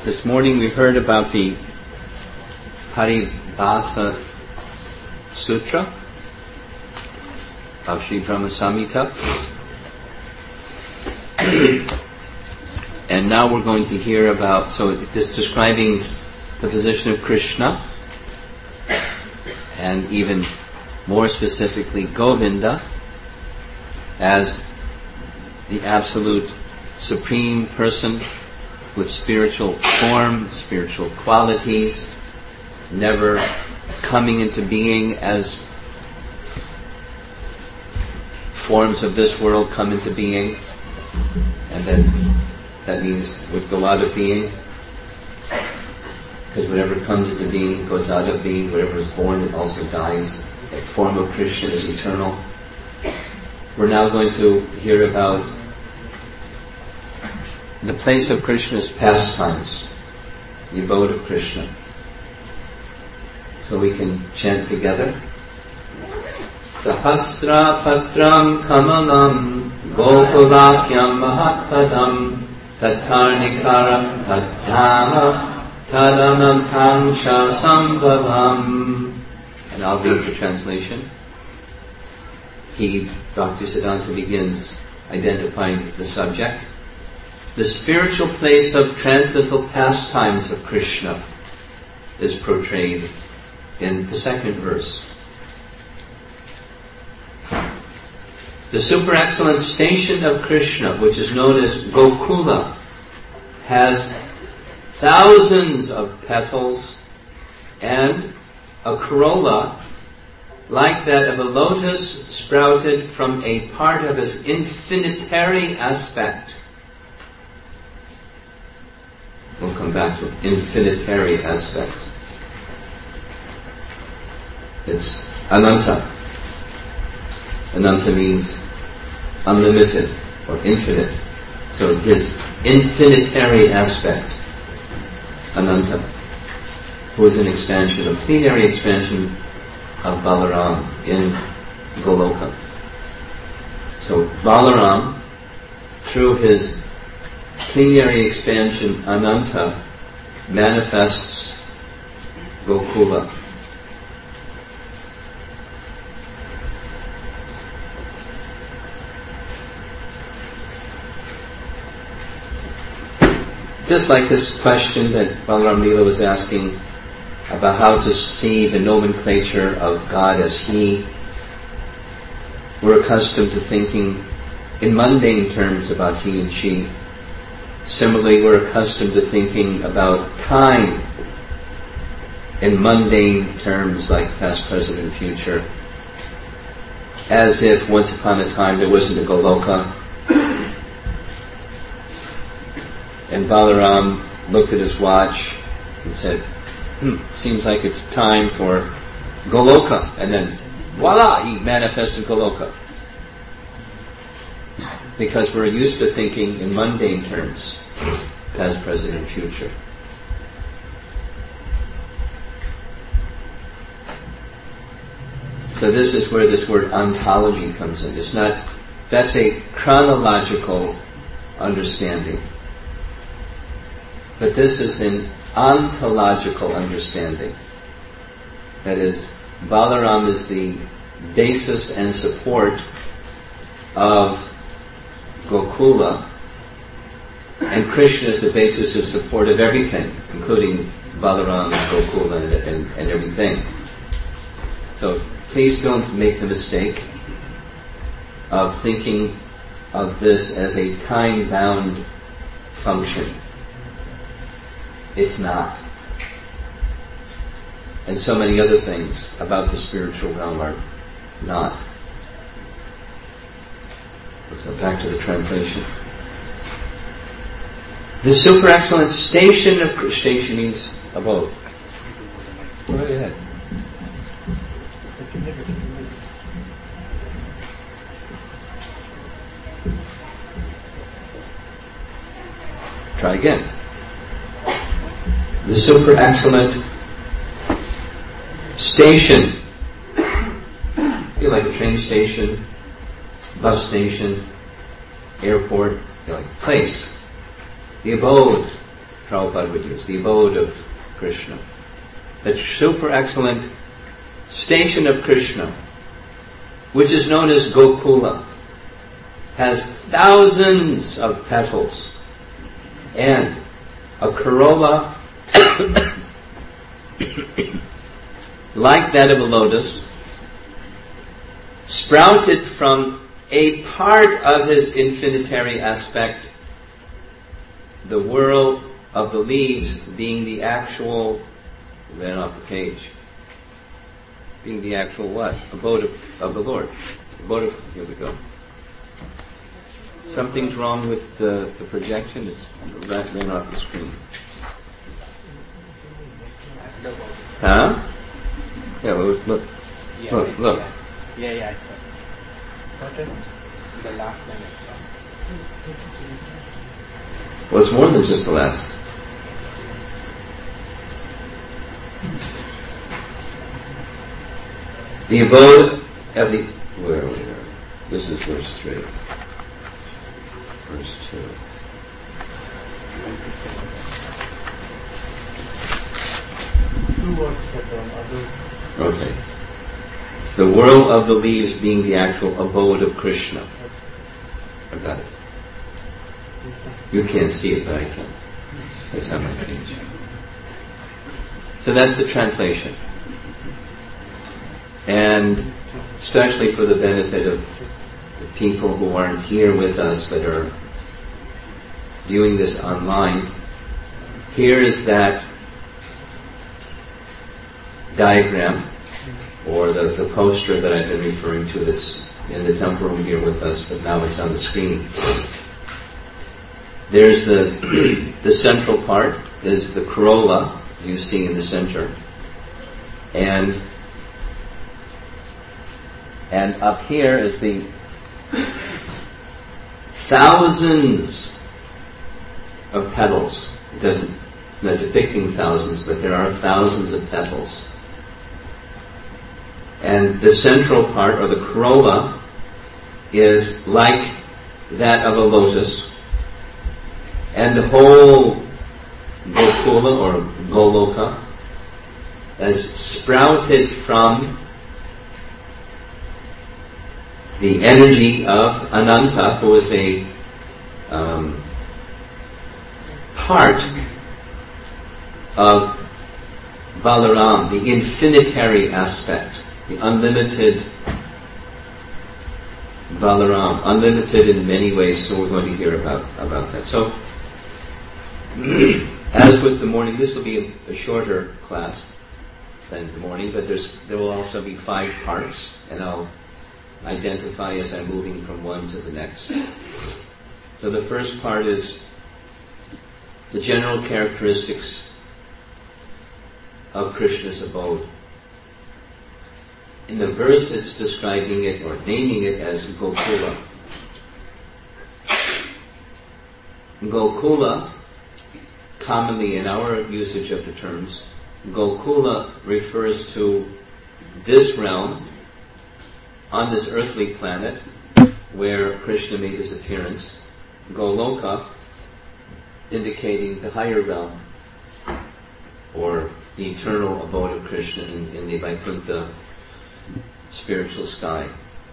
This morning we heard about the Paribhasa Sutra of Sri Brahma Samhita. And now we're going to hear about, so this describing the position of Krishna, and even more specifically Govinda, as the absolute supreme person with spiritual form, spiritual qualities, never coming into being as forms of this world come into being, and then that means would go out of being, because whatever comes into being goes out of being. Whatever is born, it also dies. The form of Krishna is eternal. We're now going to hear about the place of Krishna's pastimes, the abode of Krishna. So we can chant together. Sahasra patram kamalam gokulakyam mahatpadam tatkarnikaram tadhama tadanam kangsha sambhavam. And I'll read the translation. Bhaktisiddhanta begins identifying the subject. The spiritual place of transcendental pastimes of Krishna is portrayed in the second verse. The super excellent station of Krishna, which is known as Gokula, has thousands of petals and a corolla like that of a lotus sprouted from a part of its infinitary aspect. We'll come back to infinitary aspect. It's Ananta. Ananta means unlimited or infinite. So his infinitary aspect, Ananta, who is an expansion, a plenary expansion of Balaram in Goloka. So Balaram, through his plenary expansion Ananta, manifests Gokula. Just like this question that Balaram Leela was asking about how to see the nomenclature of God as He, we're accustomed to thinking in mundane terms about He and She. Similarly, we're accustomed to thinking about time in mundane terms like past, present, and future, as if once upon a time there wasn't a Goloka. And Balaram looked at his watch and said, seems like it's time for Goloka. And then, voila, he manifested Goloka. Because we're used to thinking in mundane terms, past, present, and future. So this is where this word ontology comes in. That's a chronological understanding. But this is an ontological understanding. That is, Balaram is the basis and support of Gokula, and Krishna is the basis of support of everything, including Balaram and Gokula and everything. So please don't make the mistake of thinking of this as a time-bound function. It's not. And so many other things about the spiritual realm are not. Let's go back to the translation. The super excellent station of Krishna. Station means abode. Go right ahead. Try again. The super excellent station. You like a train station, bus station, airport, like place, the abode, Prabhupada would use, the abode of Krishna. A super excellent station of Krishna, which is known as Gokula, has thousands of petals and a corolla like that of a lotus, sprouted from a part of his infinitary aspect, the world of the leaves being the actual, ran off the page, being the actual what? Abode of the Lord. Abode of, here we go. Something's wrong with the projection. It's ran off the screen. Huh? Yeah, look. Look. Yeah, I saw it. Okay. The last line. Well, it's more than just the last. The abode of the... Where are we? This is verse 3. Verse 2. Okay. The world of the leaves being the actual abode of Krishna. I got it. You can't see it, but I can. That's on my page. So that's the translation. And especially for the benefit of the people who aren't here with us but are viewing this online, here is that diagram, or the poster that I've been referring to that's in the temple room here with us, but now it's on the screen. There's the central part is the corolla you see in the center, and up here is the thousands of petals. It's not depicting thousands, but there are thousands of petals. And the central part, or the corolla, is like that of a lotus. And the whole Gokula, or Goloka, has sprouted from the energy of Ananta, who is a part of Balaram, the infinitary aspect, the unlimited Balaram, unlimited in many ways, so we're going to hear about that. So, as with the morning, this will be a shorter class than the morning, but there will also be 5 parts, and I'll identify as I'm moving from one to the next. So the first part is the general characteristics of Krishna's abode. In the verse it's describing it or naming it as Gokula. Gokula, commonly in our usage of the terms, Gokula refers to this realm on this earthly planet where Krishna made his appearance. Goloka indicating the higher realm, or the eternal abode of Krishna in the Vaikuntha spiritual sky.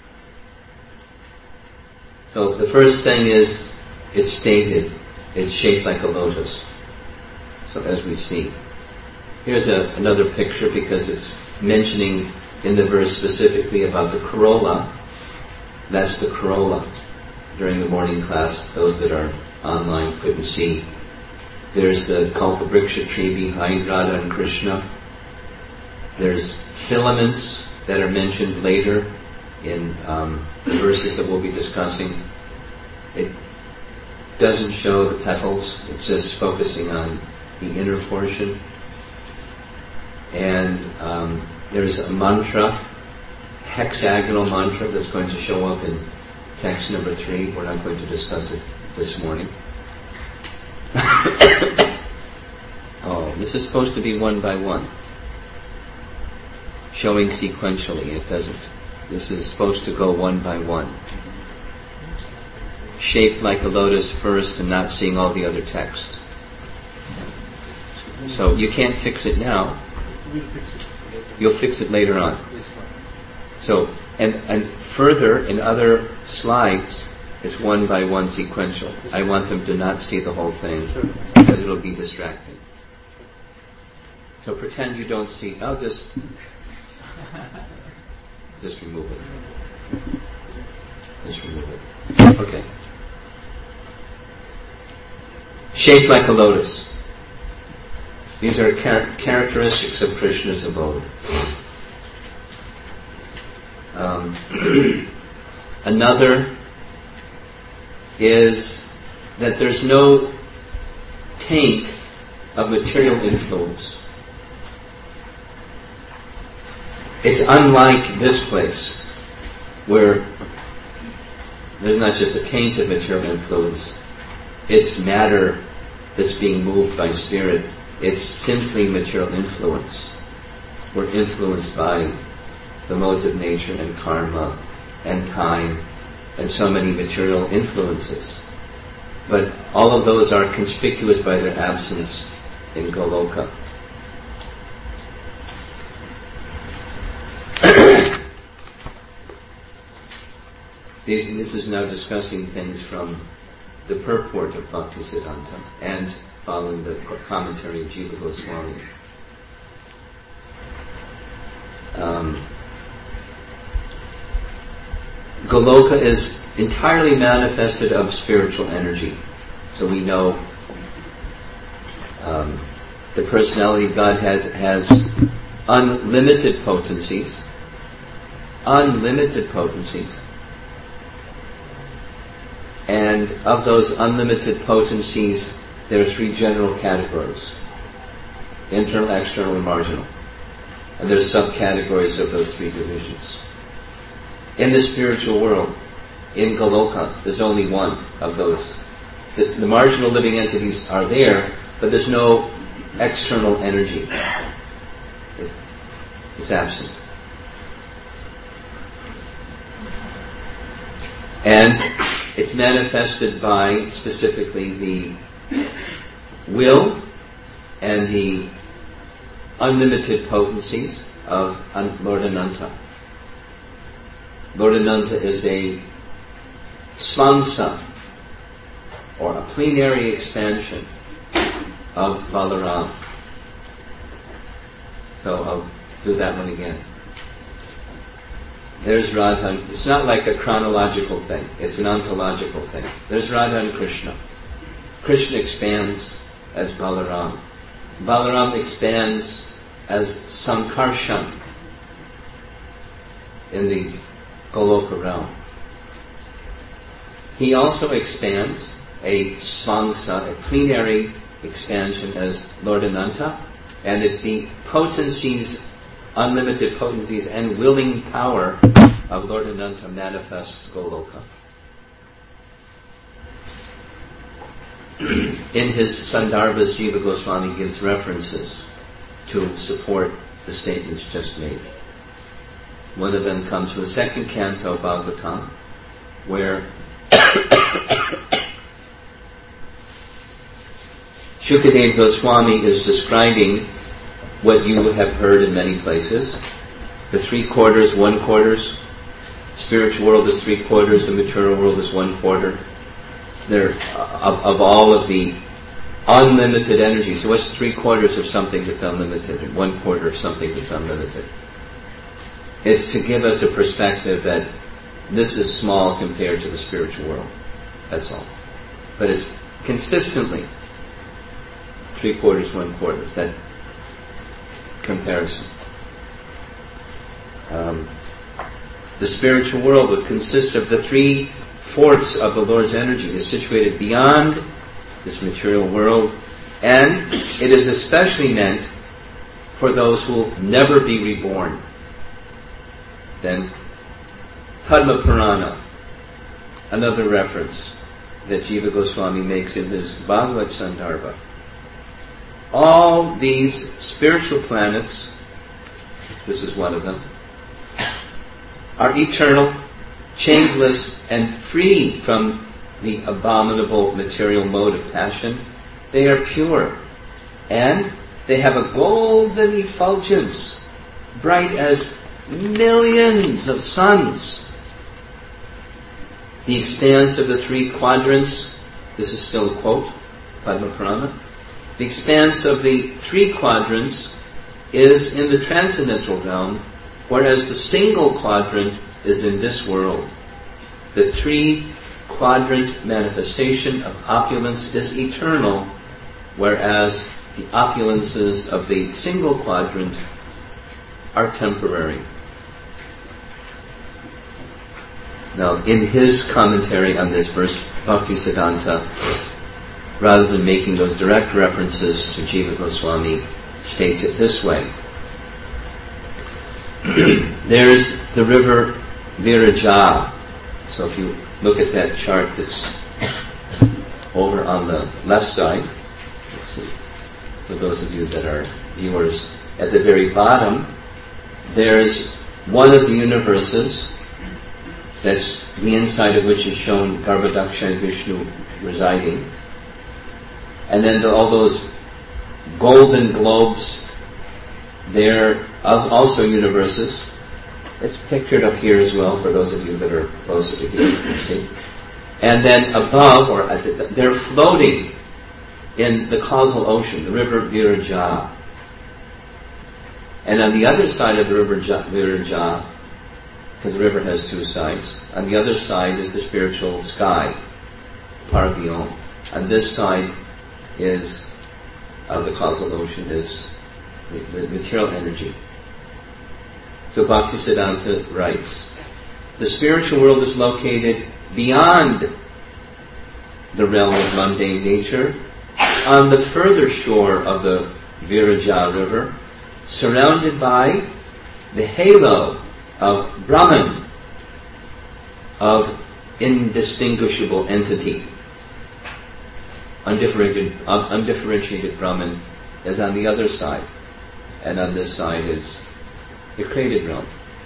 So the first thing is, it's stated, it's shaped like a lotus. So as we see. Here's another picture, because it's mentioning in the verse specifically about the corolla. That's the corolla. During the morning class, those that are online couldn't see. There's the Kalpavriksha tree behind Radha and Krishna. There's filaments that are mentioned later in the verses that we'll be discussing. It doesn't show the petals, it's just focusing on the inner portion. And there's a mantra, hexagonal mantra, that's going to show up in text number 3. We're not going to discuss it this morning. Oh, this is supposed to be one by one, showing sequentially. It doesn't. This is supposed to go one by one. Shaped like a lotus first and not seeing all the other text. So you can't fix it now. We'll fix it later. You'll fix it later on. Yes, sir. So, and further in other slides, it's one by one sequential. I want them to not see the whole thing Sure. because it'll be distracting. So pretend you don't see. I'll just remove it. Just remove it. Okay. Shaped like a lotus. These are characteristics of Krishna's abode. Another is that there's no taint of material influence. It's unlike this place, where there's not just a taint of material influence, it's matter that's being moved by spirit. It's simply material influence. We're influenced by the modes of nature and karma and time and so many material influences. But all of those are conspicuous by their absence in Goloka. This is now discussing things from the purport of Bhaktisiddhanta and following the commentary of Jiva Goswami. Goloka is entirely manifested of spiritual energy. So we know the personality of God has unlimited potencies. Unlimited potencies. And of those unlimited potencies, there are three general categories: internal, external, and marginal. And there's subcategories of those three divisions. In the spiritual world, in Goloka, there's only one of those. The marginal living entities are there, but there's no external energy. It's absent. And it's manifested by specifically the will and the unlimited potencies of Lord Ananta. Lord Ananta is a svamsa, or a plenary expansion of Balaram. So I'll do that one again. There's Radha. It's not like a chronological thing. It's an ontological thing. There's Radha and Krishna. Krishna expands as Balaram. Balaram expands as Sankarshan in the Goloka realm. He also expands a svamsa, a plenary expansion as Lord Ananta, and the potencies, unlimited potencies and willing power of Lord Ananta manifests Goloka. In his Sandarbhas, Jiva Goswami gives references to support the statements just made. One of them comes from the second canto of Bhagavatam, where Shukadeva Goswami is describing what you have heard in many places. The 3/4, 1/4. Spiritual world is 3/4, the material world is 1/4. They're of all of the unlimited energy. So what's 3/4 of something that's unlimited and 1/4 of something that's unlimited? It's to give us a perspective that this is small compared to the spiritual world. That's all. But it's consistently 3/4, 1/4. That comparison. The spiritual world, which consists of the 3/4 of the Lord's energy, is situated beyond this material world, and it is especially meant for those who will never be reborn. Then Padma Purana, another reference that Jiva Goswami makes in his Bhagavad Sandarbha. All these spiritual planets, this is one of them, are eternal, changeless, and free from the abominable material mode of passion. They are pure, and They have a golden effulgence, bright as millions of suns. The expanse of the three quadrants, this is still a quote, Padma Purana, the expanse of the three quadrants is in the transcendental realm, whereas the single quadrant is in this world. The three quadrant manifestation of opulence is eternal, whereas the opulences of the single quadrant are temporary. Now, in his commentary on this verse, Bhaktisiddhanta, rather than making those direct references to Jiva Goswami, states it this way. There's the river Viraja. So if you look at that chart that's over on the left side, for those of you that are viewers, at the very bottom, there's one of the universes, that's the inside of which is shown Garbhodaksha and Vishnu residing. And then all those golden globes, they're also universes. It's pictured up here as well for those of you that are closer to here, you can see. And then above, they're floating in the causal ocean, the river Viraja. And on the other side of the river Viraja, because the river has two sides, on the other side is the spiritual sky, Parabhyom. On this side is, of the causal ocean, is the material energy. So Bhaktisiddhanta writes, the spiritual world is located beyond the realm of mundane nature, on the further shore of the Viraja river, surrounded by the halo of Brahman, of indistinguishable entity. Undifferentiated Brahman is on the other side, and on this side is the created realm.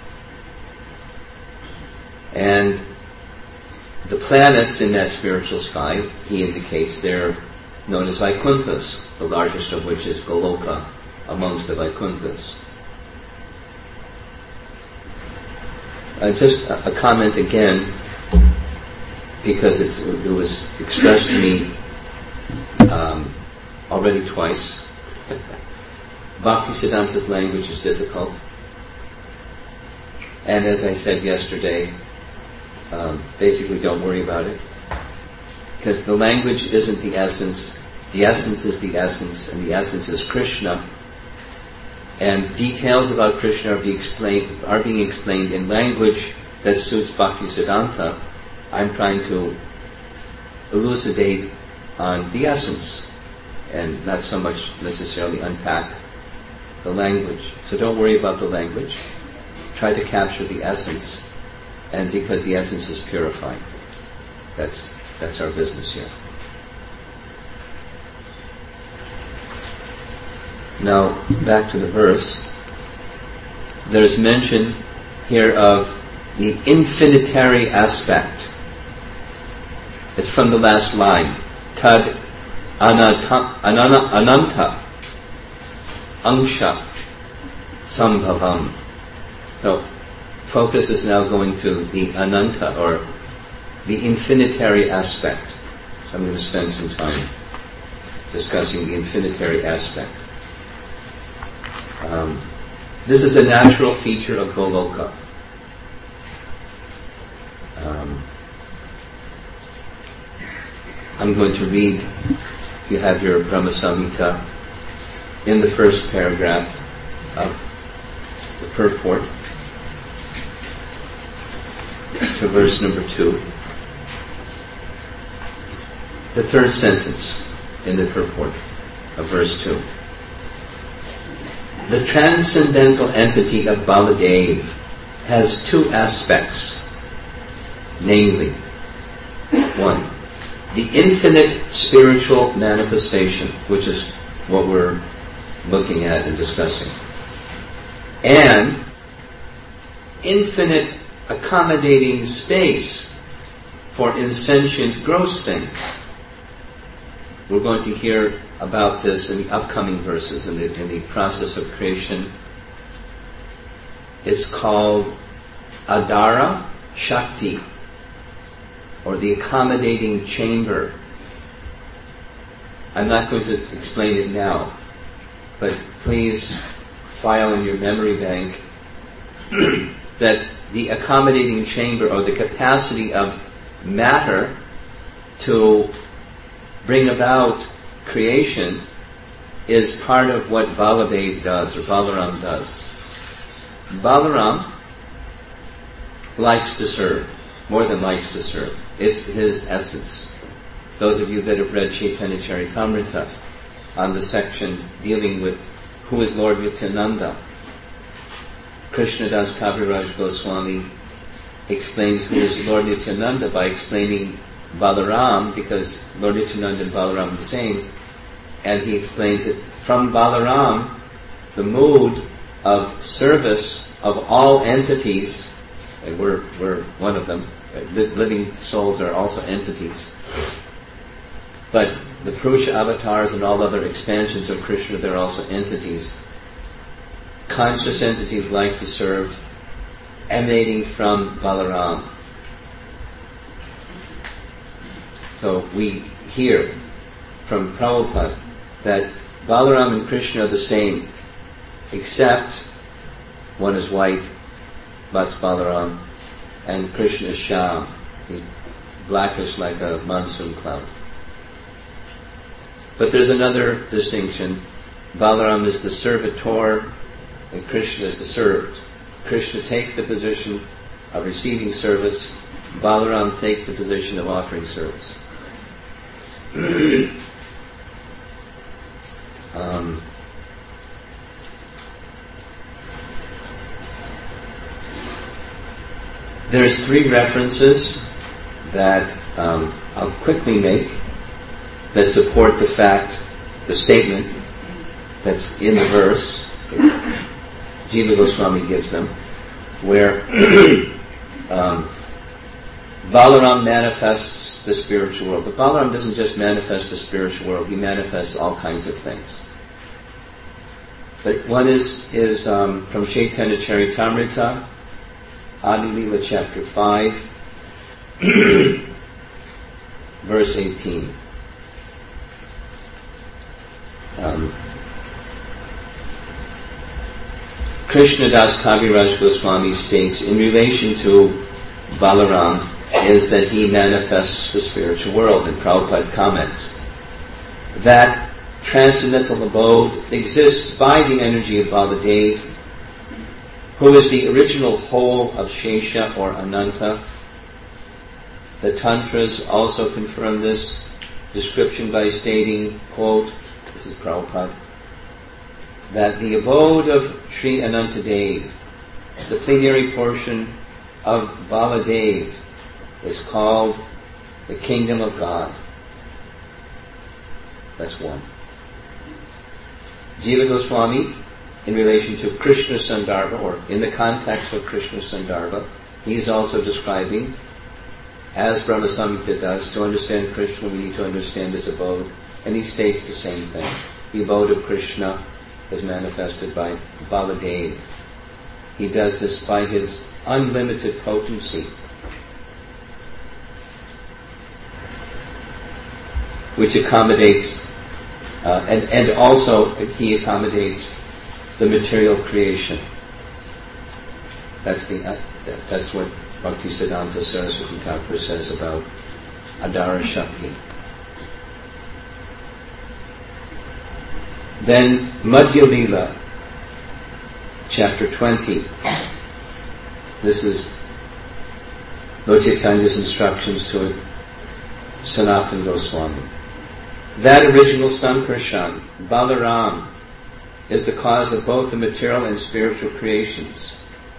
And the planets in that spiritual sky, he indicates, they're known as Vaikunthas, the largest of which is Goloka, amongst the Vaikunthas. Just a comment again, because it was expressed to me already twice. Bhaktisiddhanta's language is difficult. And as I said yesterday, basically don't worry about it. Because the language isn't the essence. The essence is the essence, and the essence is Krishna. And details about Krishna are being explained in language that suits Bhaktisiddhanta. I'm trying to elucidate on the essence, and not so much necessarily unpack the language. So don't worry about the language. Try to capture the essence, and because the essence is purified. That's our business here. Now, back to the verse. There's mention here of the infinitary aspect. It's from the last line. Tad ananta angsha sambhavam. So, focus is now going to the ananta, or the infinitary aspect. So I'm going to spend some time discussing the infinitary aspect. This is a natural feature of Goloka. I'm going to read, if you have your Brahma Samhita, in the first paragraph of the purport to verse number 2. The third sentence in the purport of verse 2. The transcendental entity of Baladev has two aspects, namely, 1, the infinite spiritual manifestation, which is what we're looking at and discussing, and infinite accommodating space for insentient gross things. We're going to hear about this in the upcoming verses in the process of creation. It's called Adara Shakti, or the accommodating chamber. I'm not going to explain it now, but please file in your memory bank that the accommodating chamber, or the capacity of matter to bring about creation, is part of what Baladev does, or Balaram does. Balaram likes to serve, more than likes to serve. It's his essence. Those of you that have read Chaitanya Charitamrita, on the section dealing with who is Lord Nityananda, Krishnadas Kaviraj Goswami explains who is Lord Nityananda by explaining Balaram, because Lord Nityananda and Balaram are the same, and he explains that from Balaram, the mood of service of all entities, and we're one of them, living souls are also entities, but the Purusha avatars and all other expansions of Krishna, they're also entities. Conscious entities like to serve, emanating from Balaram. So we hear from Prabhupada that Balaram and Krishna are the same, except one is white, that's Balaram, and Krishna is Shyam. He's blackish like a monsoon cloud. But there's another distinction. Balaram is the servitor, and Krishna is the served. Krishna takes the position of receiving service. Balaram takes the position of offering service. There's 3 references that I'll quickly make that support the statement that's in the verse. Jiva Goswami gives them, where Balaram manifests the spiritual world. But Balaram doesn't just manifest the spiritual world, he manifests all kinds of things. But one is from Chaitanya Charitamrita, Adi Lila chapter 5, verse 18. Krishnadas Kaviraj Goswami states, in relation to Balaram, is that he manifests the spiritual world, and Prabhupada comments that transcendental abode exists by the energy of Baladev, who is the original whole of Shesha or Ananta. The Tantras also confirm this description by stating, quote, this is Prabhupada, that the abode of Sri Anantadev, the plenary portion of Baladev, is called the Kingdom of God. That's one. Jiva Goswami, in relation to Krishna Sandarbha, or in the context of Krishna Sandarbha, he's also describing, as Brahma Samhita does, to understand Krishna we need to understand his abode, and he states the same thing. The abode of Krishna is manifested by Baladev. He does this by his unlimited potency, which accommodates, and also he accommodates the material creation. That's what Bhaktisiddhanta Saraswati Thakur says about Adara Shakti. Then Madhya Lila, chapter 20. This is Lord Chaitanya's instructions to Sanatana Goswami. That original sun Krishan, Balaram, is the cause of both the material and spiritual creations.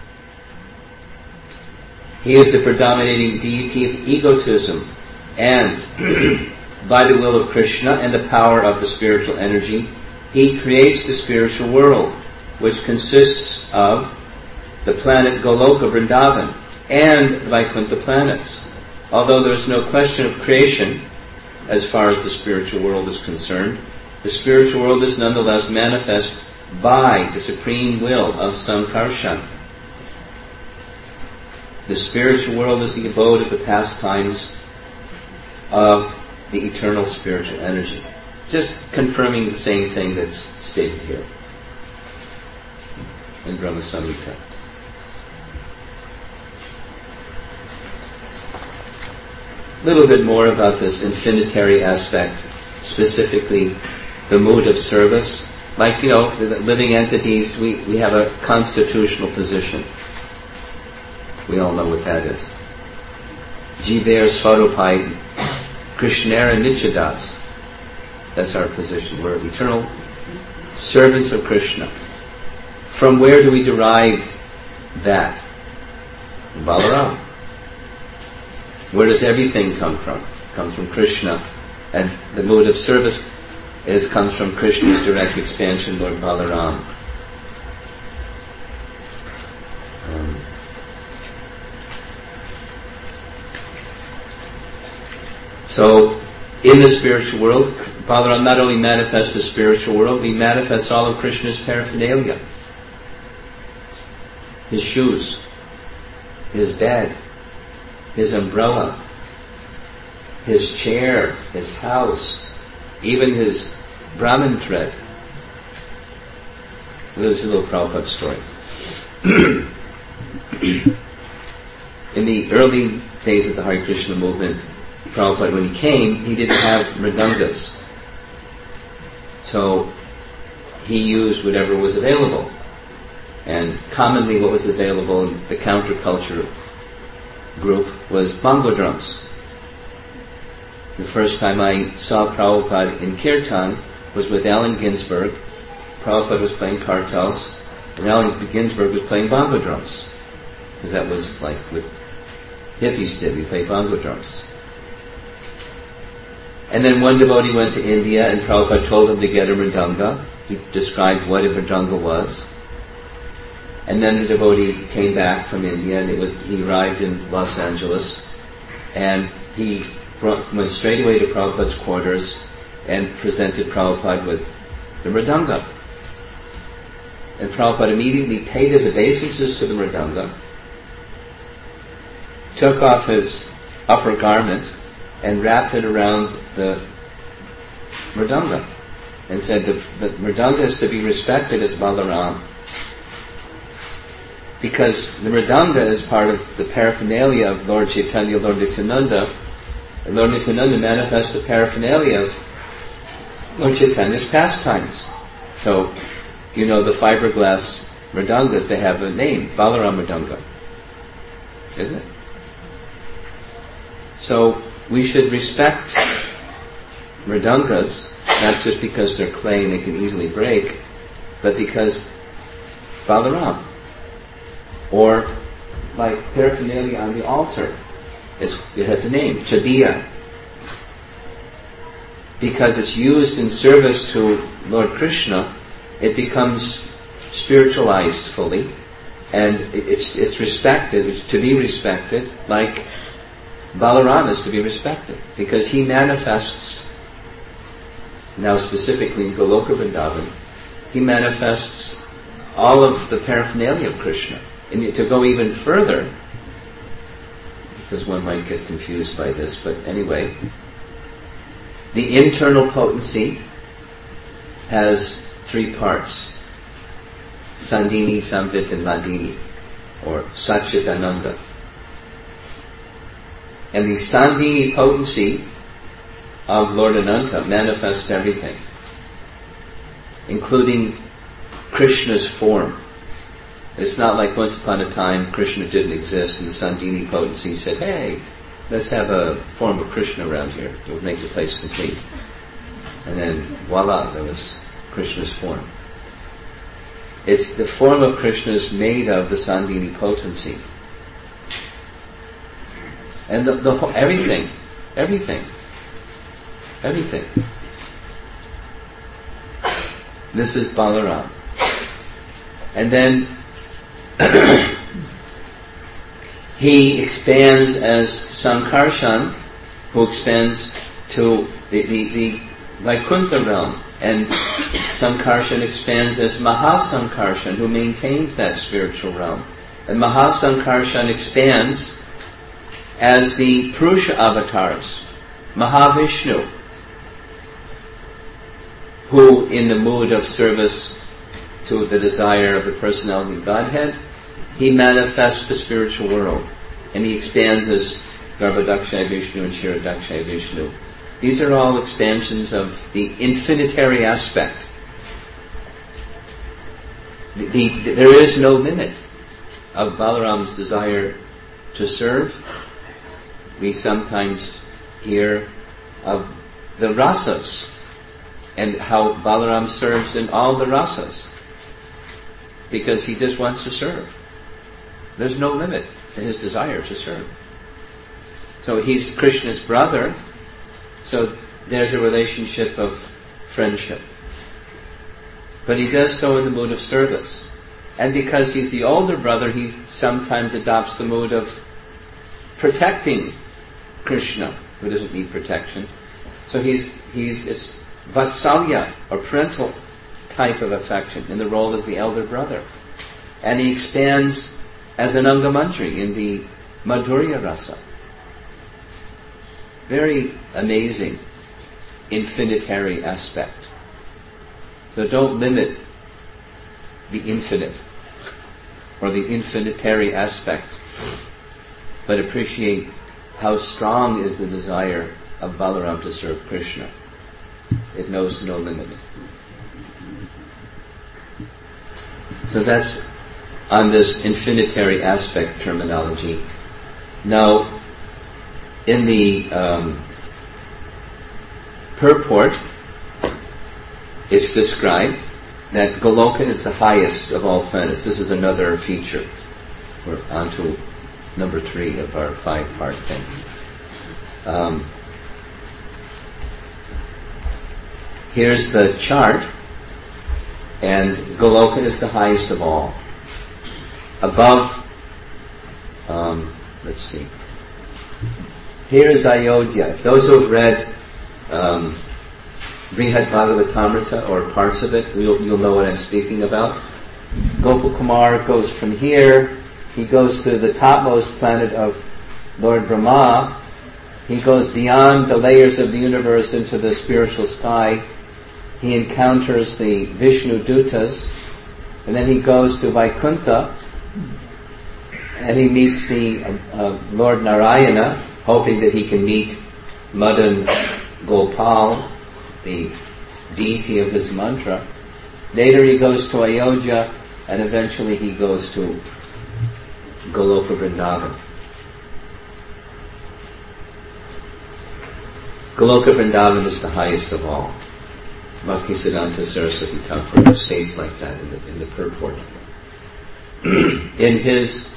He is the predominating deity of egotism, and by the will of Krishna and the power of the spiritual energy, he creates the spiritual world, which consists of the planet Goloka Vrindavan and Vaikuntha planets. Although there is no question of creation as far as the spiritual world is concerned, The spiritual world is nonetheless manifest by the supreme will of Sankarshan. The spiritual world is the abode of the pastimes of the eternal spiritual energy. Just confirming the same thing that's stated here in Brahma Samhita. A little bit more about this infinitary aspect, specifically the mood of service. Like, the living entities, we have a constitutional position. We all know what that is. Jiver Svarupai Krishnera Nichadas. That's our position. We're eternal servants of Krishna. From where do we derive that? Balaram. Where does everything come from? It comes from Krishna. And the mood of service comes from Krishna's direct expansion, Lord Balaram. So, in the spiritual world, Balaram not only manifests the spiritual world, he manifests all of Krishna's paraphernalia. His shoes, his bed, his umbrella, his chair, his house, even his Brahmin thread. There's a little Prabhupada story. In the early days of the Hare Krishna movement, Prabhupada, when he came, he didn't have mridangas. So he used whatever was available. And commonly what was available in the counterculture group was bongo drums. The first time I saw Prabhupada in Kirtan was with Allen Ginsberg. Prabhupada was playing kartals, and Allen Ginsberg was playing bongo drums. Because that was like what hippies did, we played bongo drums. And then one devotee went to India and Prabhupada told him to get a mridanga. He described what a mridanga was. And then the devotee came back from India and he arrived in Los Angeles and he went straight away to Prabhupada's quarters and presented Prabhupada with the mridanga. And Prabhupada immediately paid his obeisances to the mridanga, took off his upper garment and wrapped it around the mridanga and said the mridanga is to be respected as Balaram, because the mridanga is part of the paraphernalia of Lord Chaitanya, Lord Nityananda, and Lord Nityananda manifests the paraphernalia of Lord Chaitanya's pastimes. So, the fiberglass mridangas, they have a name, Balaram mridanga, isn't it? So, we should respect mridangas, not just because they're clay and they can easily break, but because Balaram. Or like paraphernalia on the altar, it has a name, Chadiya. Because it's used in service to Lord Krishna, it becomes spiritualized fully, and it's respected, it's to be respected, like Balaram is to be respected, because he manifests, now specifically in Goloka Vrindavan, he manifests all of the paraphernalia of Krishna. And to go even further, because one might get confused by this, but anyway, the internal potency has 3 parts: Sandini, Samvit, and Madini, or Satchit Ananda. And the Sandini potency of Lord Ananta manifests everything, including Krishna's form. It's not like once upon a time Krishna didn't exist and the Sandini potency said, hey, let's have a form of Krishna around here. It would make the place complete. And then voila, there was Krishna's form. It's the form of Krishna is made of the Sandini potency. And the whole, everything. This is Balaram. And then he expands as Sankarshan, who expands to the Vaikuntha realm, And Sankarshan expands as Mahasankarshan, who maintains that spiritual realm. And Mahasankarshan expands as the Purusha avatars, Mahavishnu, who in the mood of service to the desire of the personality of Godhead, he manifests the spiritual world. And he expands as Garbhodakshaya Vishnu and Kshirodakshaya Vishnu. These are all expansions of the infinitary aspect. There is no limit of Balaram's desire to serve. We sometimes hear of the rasas and how Balaram serves in all the rasas because he just wants to serve. There's no limit to his desire to serve. So he's Krishna's brother, so there's a relationship of friendship. But he does so in the mood of service. And because he's the older brother, he sometimes adopts the mood of protecting Krishna, who doesn't need protection. So he's Vatsalya, or parental type of affection, in the role of the elder brother. And he expands as an Angamantri in the Madhurya Rasa. Very amazing, infinitary aspect. So don't limit the infinite or the infinitary aspect, but appreciate how strong is the desire of Balaram to serve Krishna. It knows no limit. So that's on this infinitary aspect terminology. Now, in the purport, it's described that Goloka is the highest of all planets. This is another feature. We're on to number 3 of our 5-part thing. Here's the chart, and Goloka is the highest of all. Above, let's see. Here is Ayodhya. Those who have read Brihad Bhagavatamrita or parts of it, you'll know what I'm speaking about. Gopakumar goes from here. He goes to the topmost planet of Lord Brahma. He goes beyond the layers of the universe into the spiritual sky. He encounters the Vishnu Dutas, and then he goes to Vaikuntha, and he meets the Lord Narayana, hoping that he can meet Madan Gopal, the deity of his mantra. Later he goes to Ayodhya, and eventually he goes to Goloka Vrindavan. Goloka Vrindavan is the highest of all. Bhaktisiddhanta Saraswati Thakur states like that in the purport. In his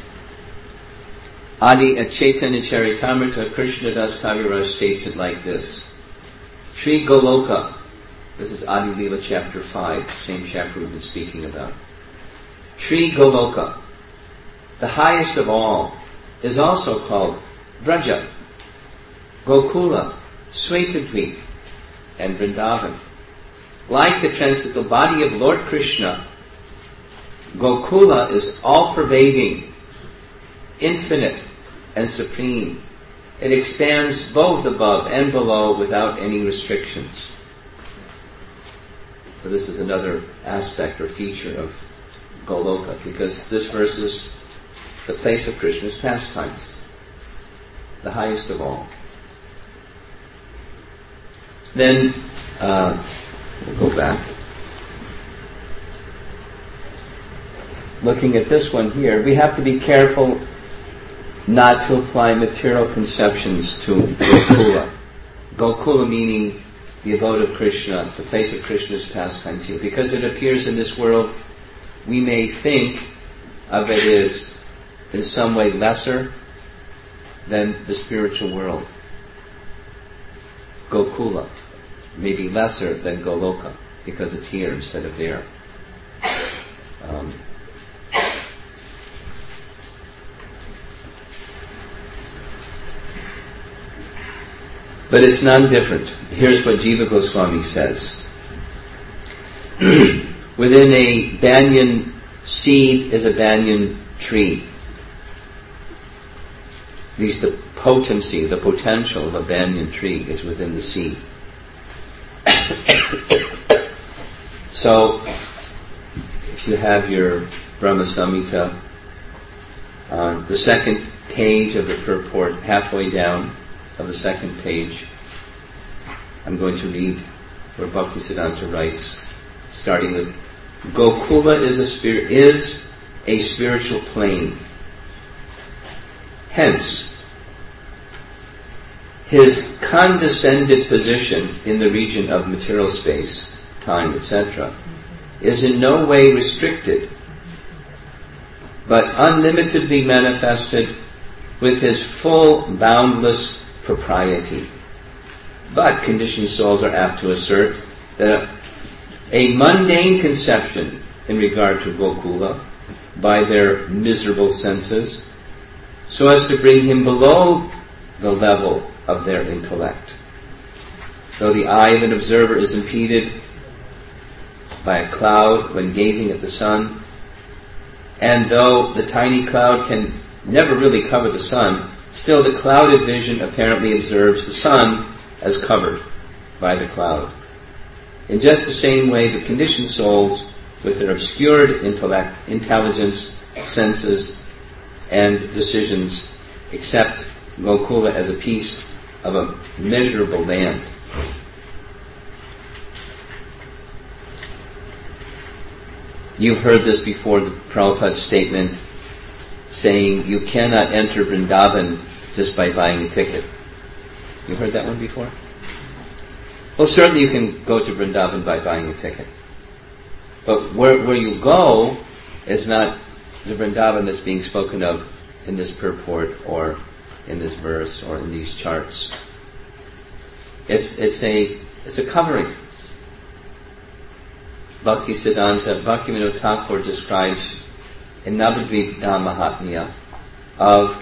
Adi Chaitanya Charitamrita, Krishnadas Kaviraj states it like this. Sri Goloka, this is Adi Lila chapter 5, same chapter we've been speaking about. Sri Goloka, the highest of all, is also called Vraja, Gokula, Svetadvip, and Vrindavan. Like the transcendental body of Lord Krishna, Gokula is all-pervading, infinite, and supreme. It expands both above and below without any restrictions. So this is another aspect or feature of Goloka, because this verse is the place of Krishna's pastimes, the highest of all. Then, we'll go back. Looking at this one here, we have to be careful not to apply material conceptions to Gokula. Gokula meaning the abode of Krishna, the place of Krishna's pastimes here. Because it appears in this world, we may think of it as in some way lesser than the spiritual world. Gokula may be lesser than Goloka because it's here instead of there. But it's none different. Here's what Jiva Goswami says. within a banyan seed is a banyan tree. At least the potency, the potential of a banyan tree is within the seed. So, if you have your Brahma Samhita, on the second page of the purport, halfway down of the second page, I'm going to read where Bhaktisiddhanta writes, starting with, Gokula is a spiritual plane. Hence, his condescended position in the region of material space, time, etc., is in no way restricted, but unlimitedly manifested with his full, boundless propriety. But conditioned souls are apt to assert that a mundane conception in regard to Gokula by their miserable senses, so as to bring him below the level of their intellect. Though the eye of an observer is impeded by a cloud when gazing at the sun, and though the tiny cloud can never really cover the sun, still the clouded vision apparently observes the sun as covered by the cloud. In just the same way, the conditioned souls, with their obscured intellect, intelligence, senses, and decisions, accept Gokula as a piece of a measurable land. You've heard this before, the Prabhupada's statement saying you cannot enter Vrindavan just by buying a ticket. You heard that one before? Well, certainly you can go to Vrindavan by buying a ticket. But where you go is not the Vrindavan that's being spoken of in this purport or in this verse or in these charts. It's a covering. Bhaktisiddhanta, Bhaktivinoda Thakur describes in Navadvipta Mahatmya of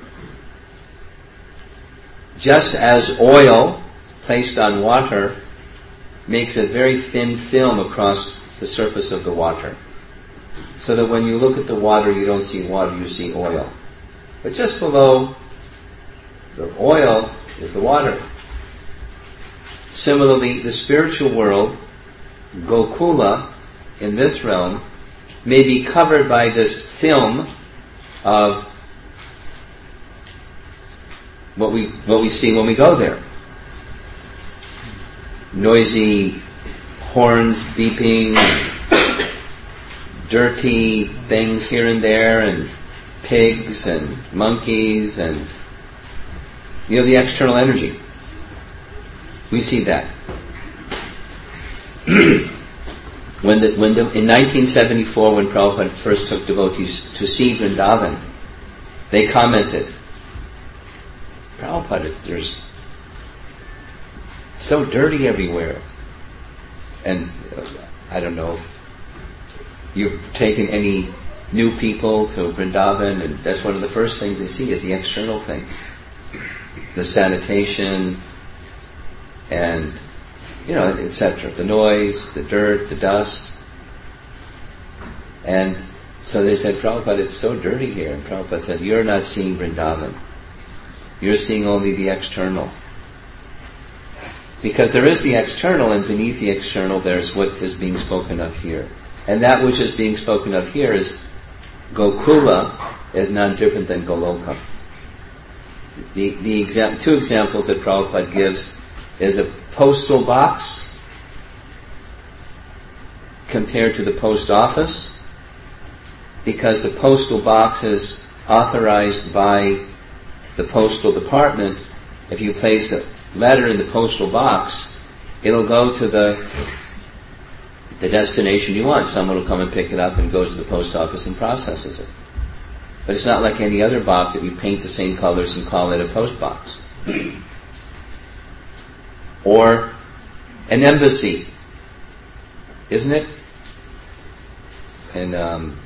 just as oil placed on water makes a very thin film across the surface of the water, so that when you look at the water, you don't see water, you see oil. But just below the oil is the water. Similarly, the spiritual world, Gokula, in this realm, may be covered by this film of what we see when we go there. Noisy horns beeping, dirty things here and there, and pigs and monkeys and the external energy. We see that. In 1974, when Prabhupada first took devotees to see Vrindavan, they commented, Prabhupada, there's so dirty everywhere. And I don't know if you've taken any new people to Vrindavan, and that's one of the first things they see is the external things. The sanitation, and etc. The noise, the dirt, the dust. And so they said, Prabhupada, it's so dirty here. And Prabhupada said, you're not seeing Vrindavan. You're seeing only the external. Because there is the external, and beneath the external there's what is being spoken of here. And that which is being spoken of here is Gokula is none different than Goloka. The two examples that Prabhupada gives is a postal box compared to the post office, because the postal box is authorized by the postal department. If you place a letter in the postal box, it'll go to the destination you want. Someone will come and pick it up and goes to the post office and processes it. But it's not like any other box that you paint the same colors and call it a post box. Or an embassy, isn't it? And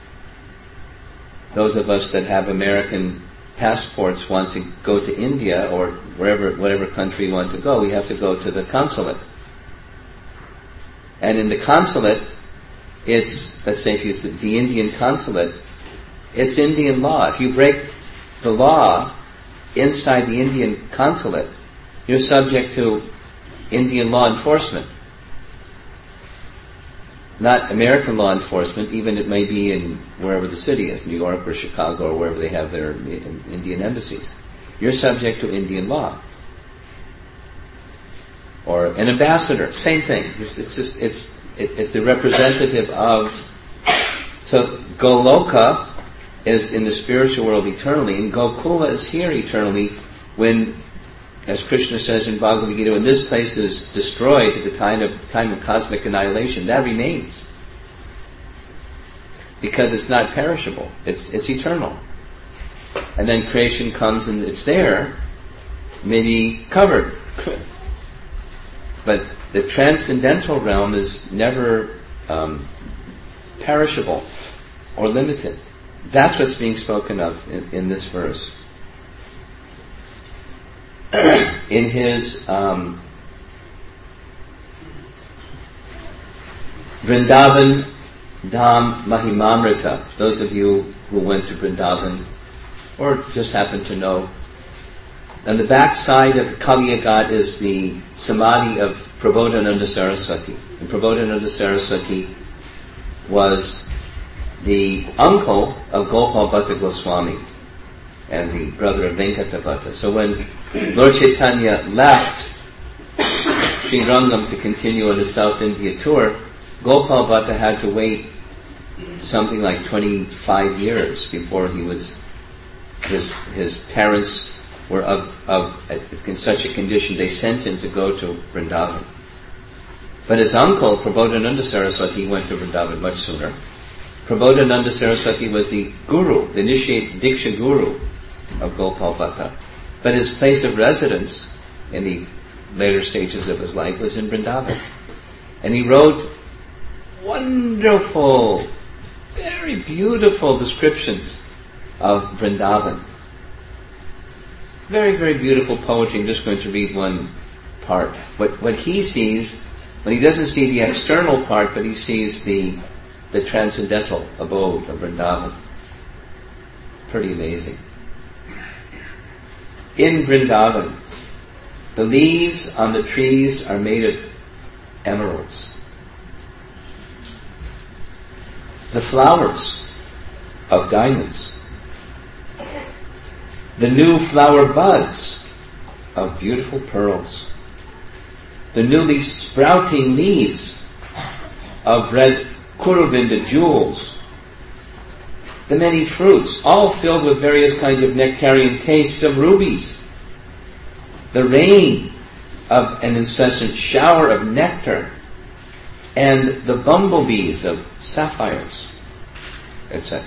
those of us that have American passports want to go to India or whatever country we want to go, we have to go to the consulate. And in the consulate, it's, let's say if you use the Indian consulate, it's Indian law. If you break the law inside the Indian consulate, you're subject to Indian law enforcement. Not American law enforcement, even it may be in wherever the city is, New York or Chicago or wherever they have their Indian embassies. You're subject to Indian law. Or an ambassador, same thing. It's the representative of. So Goloka is in the spiritual world eternally, and Gokula is here eternally. When, as Krishna says in Bhagavad Gita, when this place is destroyed at the time of cosmic annihilation, that remains, because it's not perishable. It's eternal. And then creation comes and it's there, maybe covered. But the transcendental realm is never perishable or limited. That's what's being spoken of in this verse. In his Vrindavan Dham Mahimamrita, those of you who went to Vrindavan or just happen to know, on the back side of the Kali Ghat is the samadhi of Prabodhananda Saraswati. And Prabodhananda Saraswati was the uncle of Gopal Bhatta Goswami and the brother of Venkata Bhatta. So when Lord Chaitanya left Sri Rangam to continue on his South India tour, Gopal Bhatta had to wait something like 25 years before he was, his parents were in such a condition they sent him to go to Vrindavan. But his uncle, Prabodhananda Saraswati, went to Vrindavan much sooner. Prabodhananda Saraswati was the guru, the initiate Diksha guru of Gopal Bhatta. But his place of residence in the later stages of his life was in Vrindavan. And he wrote wonderful, very beautiful descriptions of Vrindavan. Very, very beautiful poetry. I'm just going to read one part. What he sees, when he doesn't see the external part, but he sees the transcendental abode of Vrindavan. Pretty amazing. In Vrindavan, the leaves on the trees are made of emeralds. The flowers of diamonds. The new flower buds of beautiful pearls. The newly sprouting leaves of red Kuruvinda jewels. The many fruits, all filled with various kinds of nectarian tastes of rubies. The rain of an incessant shower of nectar. And the bumblebees of sapphires, etc.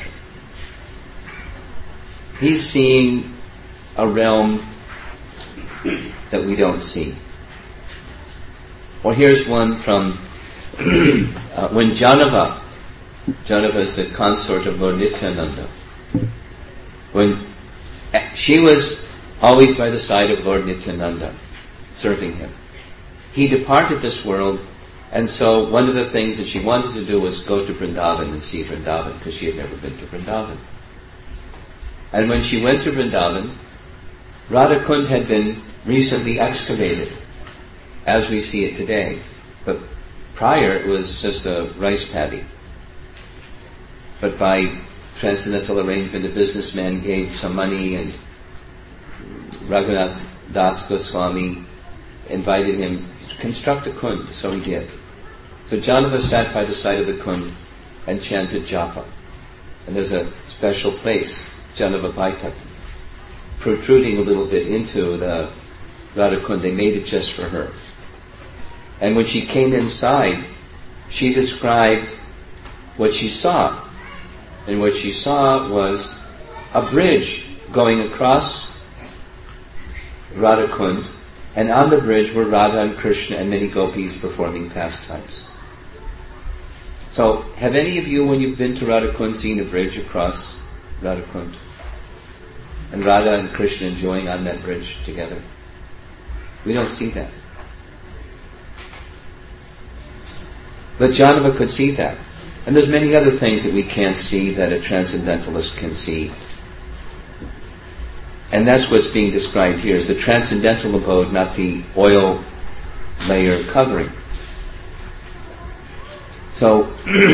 He's seeing a realm that we don't see. Well, here's one from when Janava is the consort of Lord Nityananda. When she was always by the side of Lord Nityananda, serving him. He departed this world, and so one of the things that she wanted to do was go to Vrindavan and see Vrindavan, because she had never been to Vrindavan. And when she went to Vrindavan, Radhakund had been recently excavated, as we see it today. But prior it was just a rice paddy. But by transcendental arrangement, a businessman gave some money, and Raghunath Das Goswami invited him to construct a kund, so he did. So Janava sat by the side of the kund and chanted japa. And there's a special place, Janava Baitak, protruding a little bit into the Radhakund. They made it just for her. And when she came inside, she described what she saw. And what she saw was a bridge going across Radhakund, and on the bridge were Radha and Krishna and many gopis performing pastimes. So, have any of you, when you've been to Radhakund, seen a bridge across Radhakund? And Radha and Krishna enjoying on that bridge together? We don't see that. But Janava could see that. And there's many other things that we can't see that a transcendentalist can see. And that's what's being described here, is the transcendental abode, not the oil layer covering. So,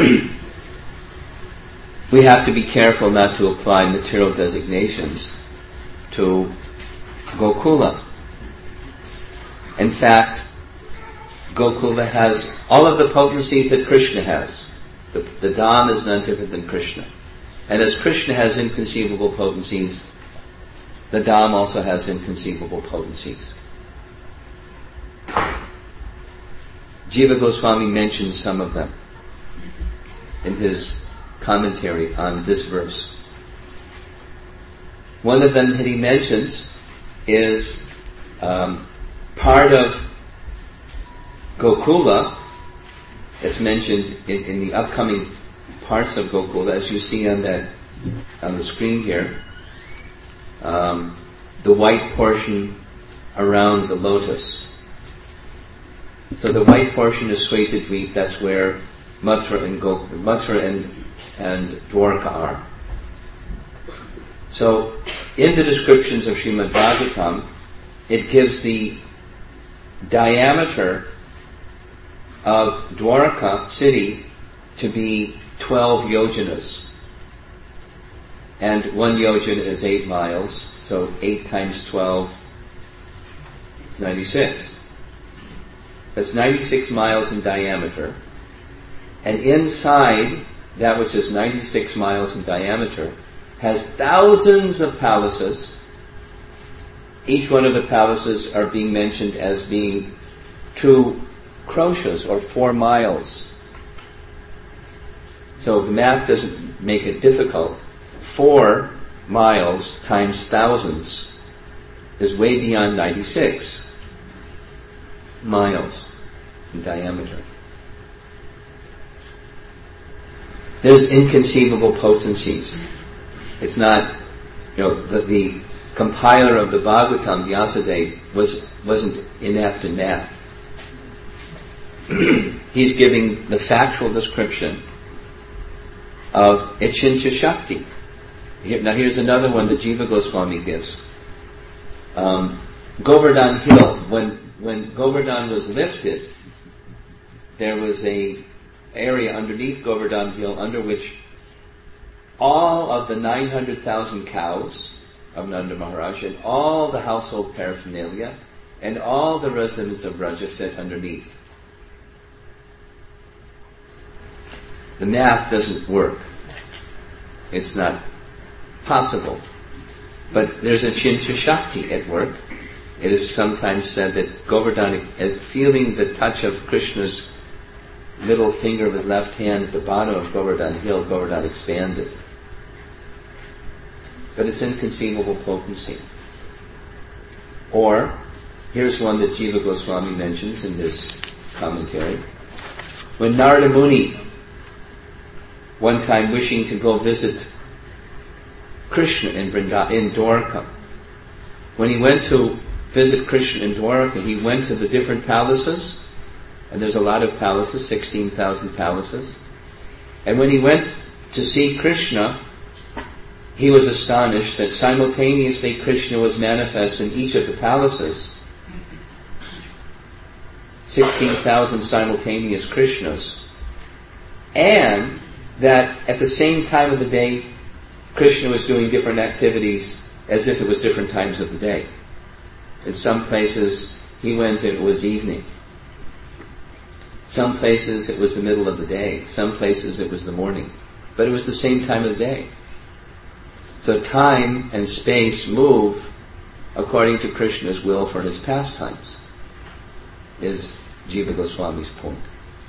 we have to be careful not to apply material designations to Gokula. In fact, Gokula has all of the potencies that Krishna has. The Dham is none different than Krishna. And as Krishna has inconceivable potencies, the Dham also has inconceivable potencies. Jiva Goswami mentions some of them in his commentary on this verse. One of them that he mentions is part of Gokula. It's mentioned in the upcoming parts of Gokula, as you see on the screen here. The white portion around the lotus. So the white portion is Swetadweep. That's where Mathura and Dwarka are. So in the descriptions of Srimad Bhagavatam, it gives the diameter of Dwarka city to be 12 yojanas. And 1 yojana is 8 miles, so 8 times 12 is 96. That's 96 miles in diameter. And inside that which is 96 miles in diameter has thousands of palaces. Each one of the palaces are being mentioned as being 2 kroshas, or 4 miles. So the math doesn't make it difficult. 4 miles times thousands is way beyond 96 miles in diameter. There's inconceivable potencies. It's not, the compiler of the Bhagavatam, Vyasadeva, wasn't inept in math. He's giving the factual description of Ichincha Shakti. Now here's another one that Jiva Goswami gives. Govardhan Hill, when Govardhan was lifted, there was a area underneath Govardhan Hill under which all of the 900,000 cows of Nanda Maharaj and all the household paraphernalia and all the residents of Braja fit underneath. The math doesn't work. It's not possible. But there's a Chincha Shakti at work. It is sometimes said that Govardhan, feeling the touch of Krishna's little finger of his left hand at the bottom of Govardhan Hill, Govardhan expanded. But it's inconceivable potency. Or, here's one that Jiva Goswami mentions in his commentary. When Narada Muni, one time wishing to go visit Krishna in Dwarka, when he went to visit Krishna in Dwarka, he went to the different palaces, and there's a lot of palaces, 16,000 palaces. And when he went to see Krishna, he was astonished that simultaneously Krishna was manifest in each of the palaces. 16,000 simultaneous Krishnas. And that at the same time of the day, Krishna was doing different activities as if it was different times of the day. In some places he went and it was evening. Some places it was the middle of the day. Some places it was the morning. But it was the same time of the day. So time and space move according to Krishna's will for his pastimes, is Jiva Goswami's point.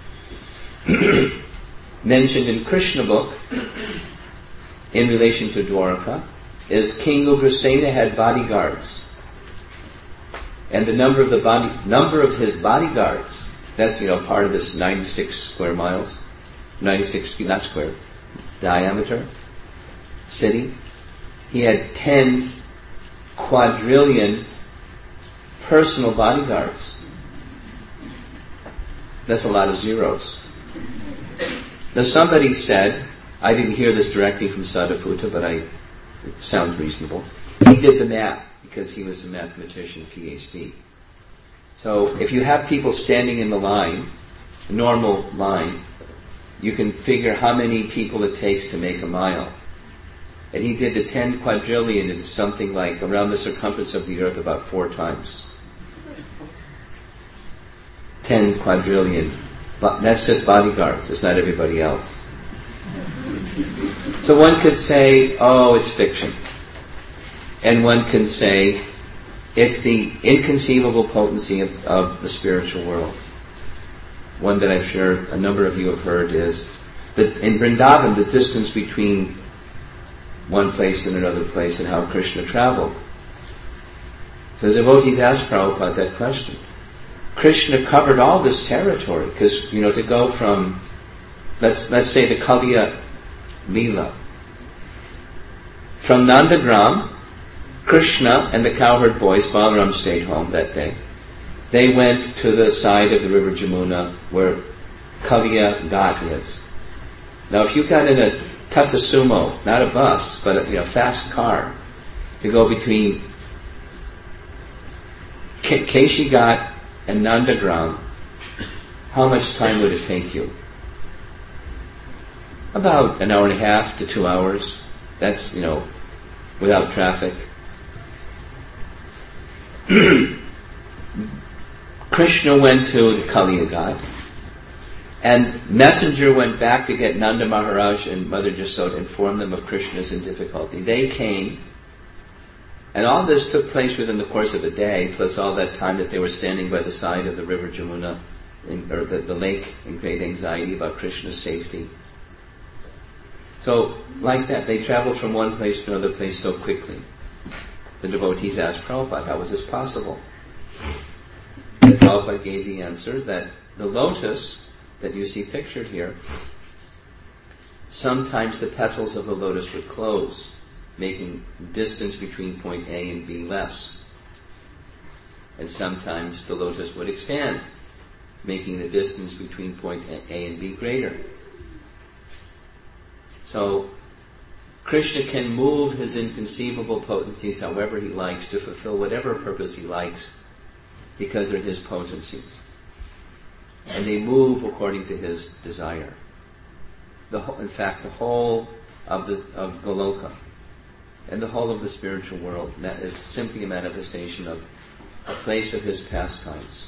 Mentioned in Krishna book, in relation to Dwarka, is King Ugrasena had bodyguards. And the number of his bodyguards, that's part of this 96 square miles, 96, not square, diameter, city. He had 10 quadrillion personal bodyguards. That's a lot of zeros. Now somebody said, I didn't hear this directly from Sariputta, but it sounds reasonable. He did the math because he was a mathematician, PhD. So if you have people standing in the line, a normal line, you can figure how many people it takes to make a mile. And he did the 10 quadrillion, it is something like around the circumference of the earth about 4 times. 10 quadrillion. But that's just bodyguards, it's not everybody else. So one could say, oh, it's fiction. And one can say, it's the inconceivable potency of the spiritual world. One that I'm sure a number of you have heard is that in Vrindavan, the distance between one place and another place and how Krishna traveled. So the devotees asked Prabhupada that question. Krishna covered all this territory because, to go from, let's say the Kaliya Leela. From Nandagram, Krishna and the cowherd boys, Balaram stayed home that day. They went to the side of the river Jamuna where Kaliya Ghat is. Now if you got in a Tata Sumo, not a bus, but a fast car, to go between Keshi Ghat and Nandagram, how much time would it take you? About an hour and a half to 2 hours. That's, without traffic. Krishna went to the Kaliya Ghat, and messenger went back to get Nanda Maharaj and Mother Jasoda, inform them of Krishna's in difficulty. They came, and all this took place within the course of a day, plus all that time that they were standing by the side of the river Jamuna, or the lake, in great anxiety about Krishna's safety. So, like that, they traveled from one place to another place so quickly. The devotees asked Prabhupada, how was this possible? And Prabhupada gave the answer that the lotus that you see pictured here, sometimes the petals of the lotus would close, making distance between point A and B less. And sometimes the lotus would expand, making the distance between point A and B greater. So, Krishna can move his inconceivable potencies however he likes to fulfill whatever purpose he likes because they're his potencies. And they move according to his desire. In fact, the whole of Goloka and the whole of the spiritual world is simply a manifestation of a place of his pastimes.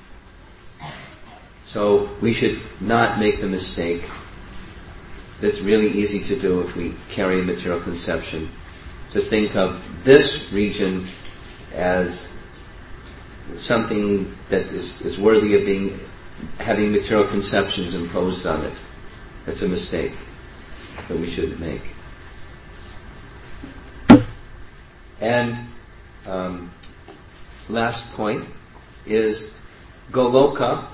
So we should not make the mistake that's really easy to do if we carry a material conception, to think of this region as something that is worthy of having material conceptions imposed on it. That's a mistake that we shouldn't make. And last point is Goloka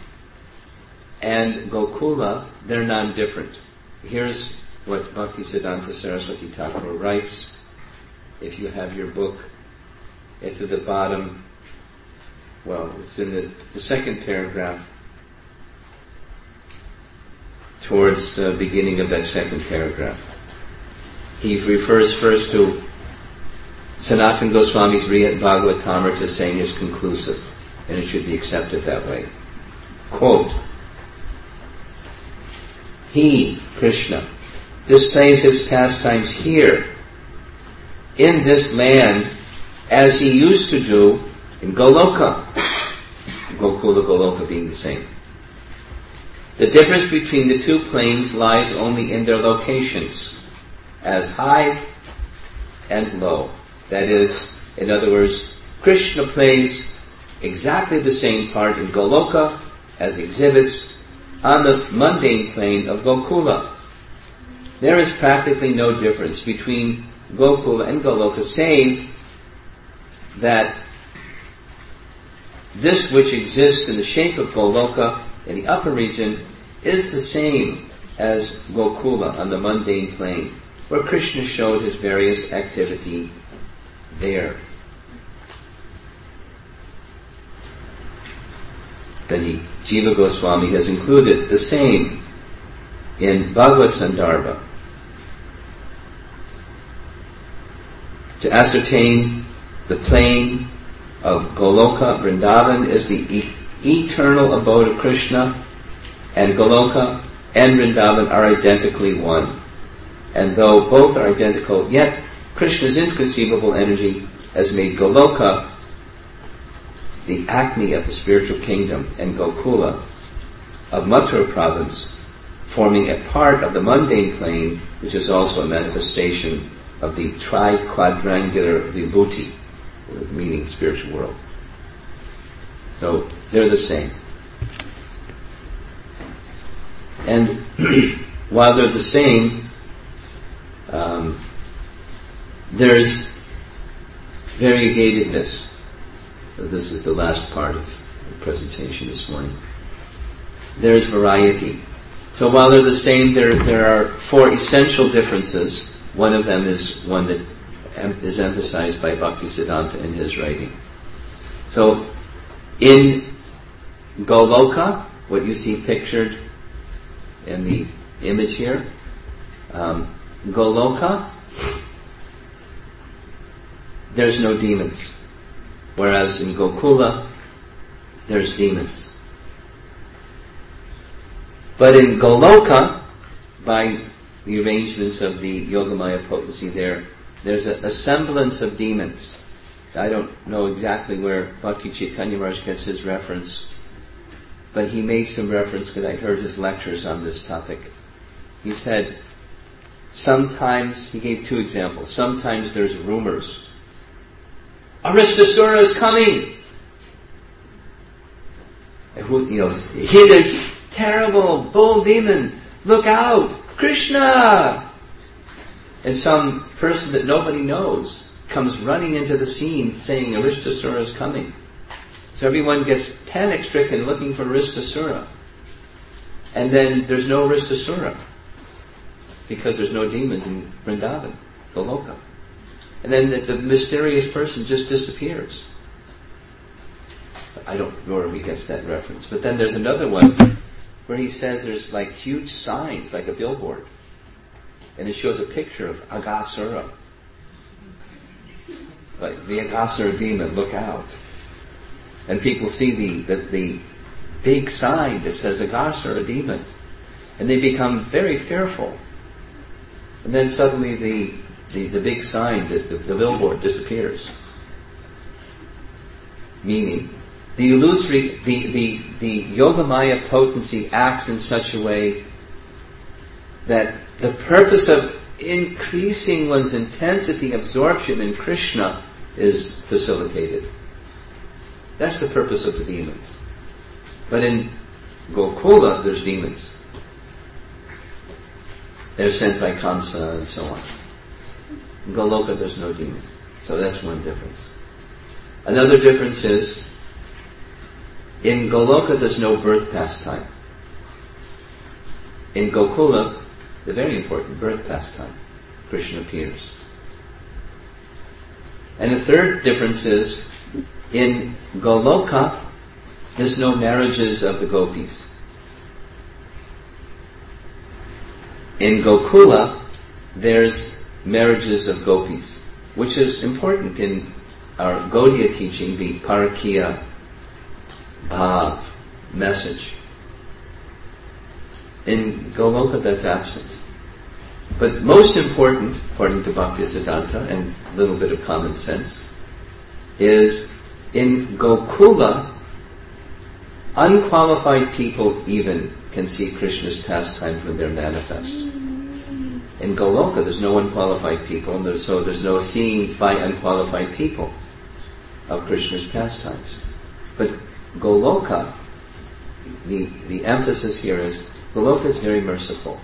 and Gokula, they're non-different. Here's what Bhaktisiddhanta Saraswati Thakur writes. If you have your book, it's at the bottom, it's in the second paragraph, towards the beginning of that second paragraph. He refers first to Sanatana Goswami's Brihad Bhagavatamrita, saying is conclusive, and it should be accepted that way. Quote, he, Krishna, displays his pastimes here, in this land, as he used to do in Goloka. Gokula, Goloka being the same. The difference between the two planes lies only in their locations, as high and low. That is, in other words, Krishna plays exactly the same part in Goloka as exhibits on the mundane plane of Gokula. There is practically no difference between Gokula and Goloka, save that this which exists in the shape of Goloka in the upper region is the same as Gokula on the mundane plane, where Krishna showed his various activity there. Then Jiva Goswami has included the same in Bhagavad Sandarbha, to ascertain the plane of Goloka. Vrindavan is the eternal abode of Krishna, and Goloka and Vrindavan are identically one. And though both are identical, yet Krishna's inconceivable energy has made Goloka the acme of the spiritual kingdom, and Gokula of Mathura province forming a part of the mundane plane, which is also a manifestation of the tri-quadrangular vibhuti, meaning spiritual world. So they're the same. And while they're the same, there's variegatedness. So this is the last part of the presentation this morning. There's variety. So while they're the same, there are four essential differences. One of them is one that is emphasized by Bhaktisiddhanta in his writing. So in Goloka, what you see pictured in the image here, Goloka, there's no demons. Whereas in Gokula, there's demons. But in Goloka, by the arrangements of the Yogamaya potency there's a semblance of demons. I don't know exactly where Bhakti Chaitanya Maharaj gets his reference, but he made some reference because I heard his lectures on this topic. He said, sometimes, he gave two examples, sometimes there's rumors. Aristasura is coming! He's a terrible bull demon. Look out! Krishna! And some person that nobody knows comes running into the scene saying Aristasura is coming. So everyone gets panic-stricken looking for Aristasura. And then there's no Aristasura because there's no demons in Vrindavan, Goloka. And then the mysterious person just disappears. I don't know where he gets that reference. But then there's another one where he says there's like huge signs, like a billboard. And it shows a picture of Aghasura. Like the Aghasura demon, look out. And people see the big sign that says Aghasura demon. And they become very fearful. And then suddenly the big sign, the billboard disappears. Meaning, the illusory, the Yogamaya potency acts in such a way that the purpose of increasing one's intensity absorption in Krishna is facilitated. That's the purpose of the demons. But in Gokula, there's demons. They're sent by Kamsa and so on. In Goloka, there's no demons. So that's one difference. Another difference is, in Goloka, there's no birth pastime. In Gokula, the very important birth pastime, Krishna appears. And the third difference is, in Goloka, there's no marriages of the gopis. In Gokula, there's marriages of gopis, which is important in our Gaudiya teaching, the Parakya Bhav message. In Goloka, that's absent. But most important, according to Bhaktisiddhanta and a little bit of common sense, is in Gokula, unqualified people even can see Krishna's pastimes when they're manifest. In Goloka, there's no unqualified people, and so there's no seeing by unqualified people of Krishna's pastimes. But Goloka, the emphasis here is, Goloka is very merciful.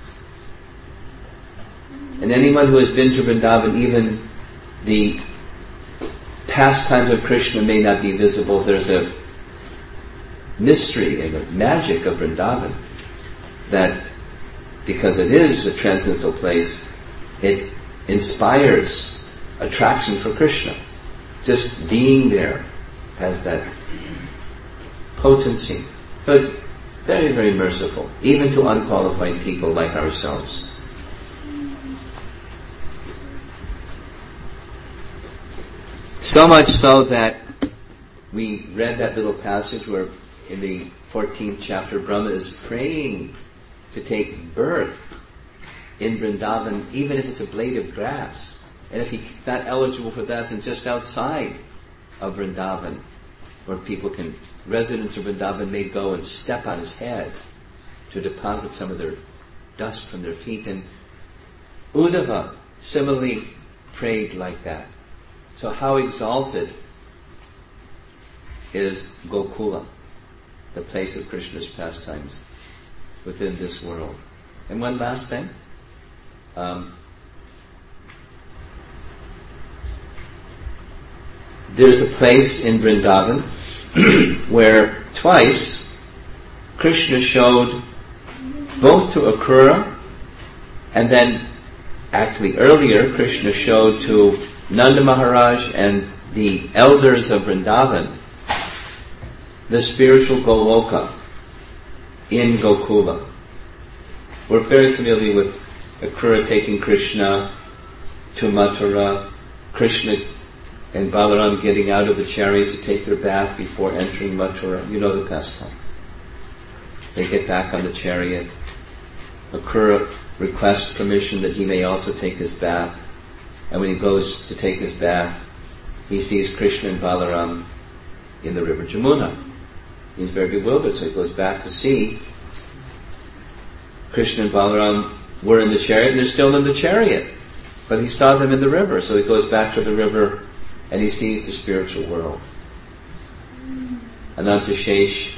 And anyone who has been to Vrindavan, even the pastimes of Krishna may not be visible. There's a mystery and a magic of Vrindavan that, because it is a transcendental place, it inspires attraction for Krishna. Just being there has that potency. So Very, very merciful, even to unqualified people like ourselves. So much so that we read that little passage where in the 14th chapter Brahma is praying to take birth in Vrindavan, even if it's a blade of grass. And if he's not eligible for that, then just outside of Vrindavan, where residents of Vrindavan may go and step on his head to deposit some of their dust from their feet. And Uddhava similarly prayed like that. So how exalted is Gokula, the place of Krishna's pastimes within this world. And one last thing. There's a place in Vrindavan where twice Krishna showed both to Akrura, and then actually earlier Krishna showed to Nanda Maharaj and the elders of Vrindavan the spiritual Goloka in Gokula. We're very familiar with Akrura taking Krishna to Mathura, Krishna and Balaram getting out of the chariot to take their bath before entering Mathura. You know the pastime. They get back on the chariot. Akrura requests permission that he may also take his bath. And when he goes to take his bath, he sees Krishna and Balaram in the river Jamuna. He's very bewildered, so he goes back to see Krishna and Balaram were in the chariot, and they're still in the chariot. But he saw them in the river, so he goes back to the river and he sees the spiritual world. Anantashesh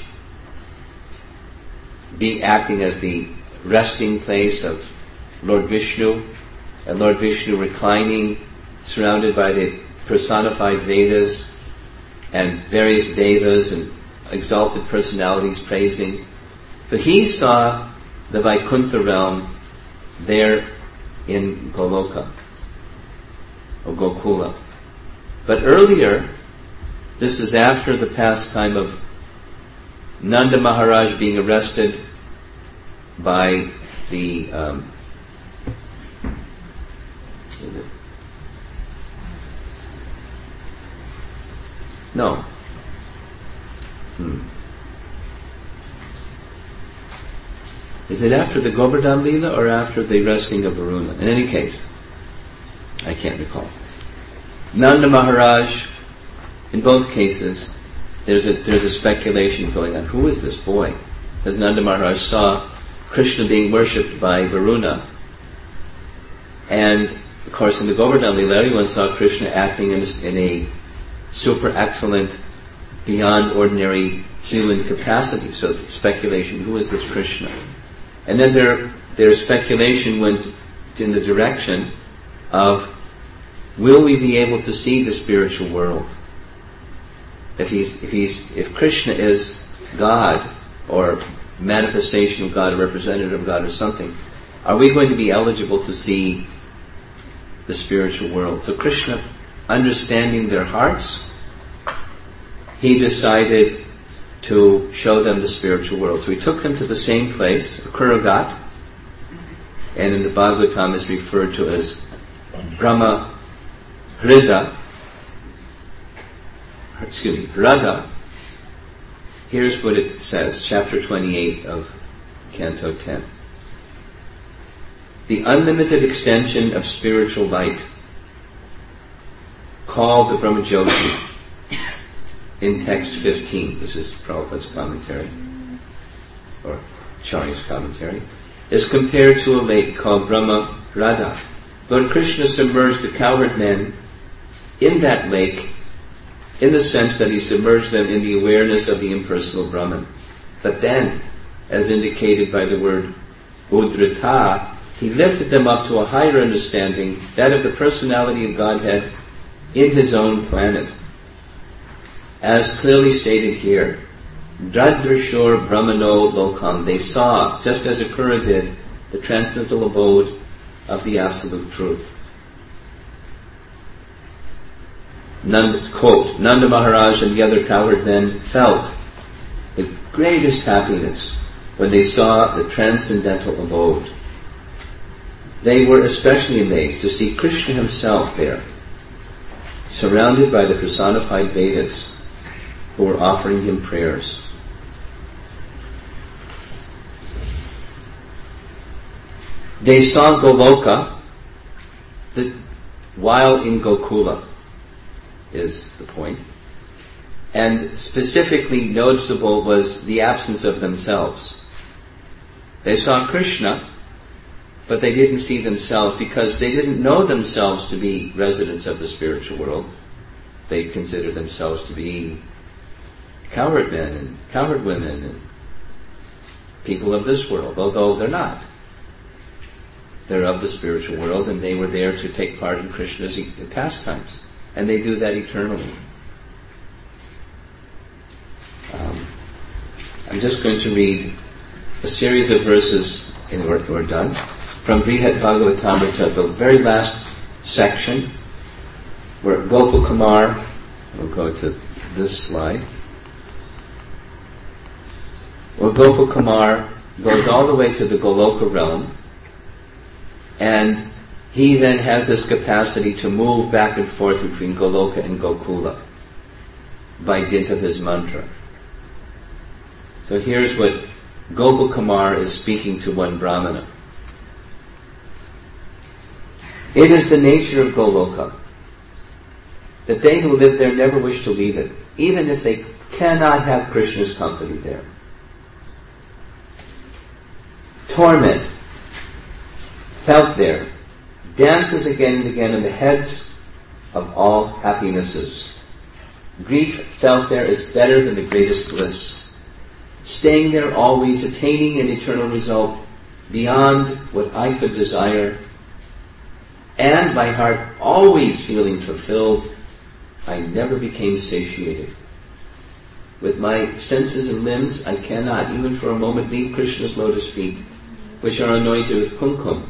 acting as the resting place of Lord Vishnu, and Lord Vishnu reclining, surrounded by the personified Vedas and various devas and exalted personalities praising. So he saw the Vaikuntha realm there in Goloka, or Gokula. But earlier, this is after the pastime of Nanda Maharaj being arrested by the Is it after the Govardhan Leela or after the arresting of Varuna? In any case, I can't recall. Nanda Maharaj, in both cases, there's a speculation going on. Who is this boy? Because Nanda Maharaj saw Krishna being worshipped by Varuna. And, of course, in the Govardhan Leela, everyone saw Krishna acting in a super excellent, beyond ordinary human capacity. So the speculation, who is this Krishna? And then their speculation went in the direction of, will we be able to see the spiritual world? If Krishna is God, or manifestation of God, or representative of God, or something, are we going to be eligible to see the spiritual world? So Krishna, understanding their hearts, he decided to show them the spiritual world. So he took them to the same place, Akuragat, and in the Bhagavatam is referred to as Brahma Hrida, Radha. Here's what it says, chapter 28 of Canto 10. The unlimited extension of spiritual light, called the Brahmajyoti, in text 15, this is Prabhupada's commentary, or Charya's commentary, is compared to a lake called Brahma Radha. Lord Krishna submerged the cowherd men in that lake, in the sense that he submerged them in the awareness of the impersonal Brahman. But then, as indicated by the word Udrita, he lifted them up to a higher understanding, that of the personality of Godhead in his own planet. As clearly stated here, Dradrashur Brahmano Lokam, they saw, just as Akrura did, the transcendental abode of the Absolute Truth. Quote, Nanda Maharaj and the other cowherd men felt the greatest happiness when they saw the transcendental abode. They were especially amazed to see Krishna himself there, surrounded by the personified Vedas, who were offering him prayers. They saw Goloka, while in Gokula is the point. And specifically noticeable was the absence of themselves. They saw Krishna, but they didn't see themselves because they didn't know themselves to be residents of the spiritual world. They considered themselves to be cowherd men and cowherd women and people of this world, although they're not. They're of the spiritual world, and they were there to take part in Krishna's pastimes. And they do that eternally. I'm just going to read a series of verses, and we're done, from Brihad Bhagavatamrita, the very last section, where Gopal Kumar, we'll go to this slide, where Gopal Kumar goes all the way to the Goloka realm, and he then has this capacity to move back and forth between Goloka and Gokula by dint of his mantra. So here's what Gopal Kumar is speaking to one Brahmana. It is the nature of Goloka that they who live there never wish to leave it, even if they cannot have Krishna's company there. Torment felt there dances again and again in the heads of all happinesses. Grief felt there is better than the greatest bliss. Staying there always, attaining an eternal result beyond what I could desire, and my heart always feeling fulfilled, I never became satiated. With my senses and limbs, I cannot, even for a moment, leave Krishna's lotus feet, which are anointed with kumkum.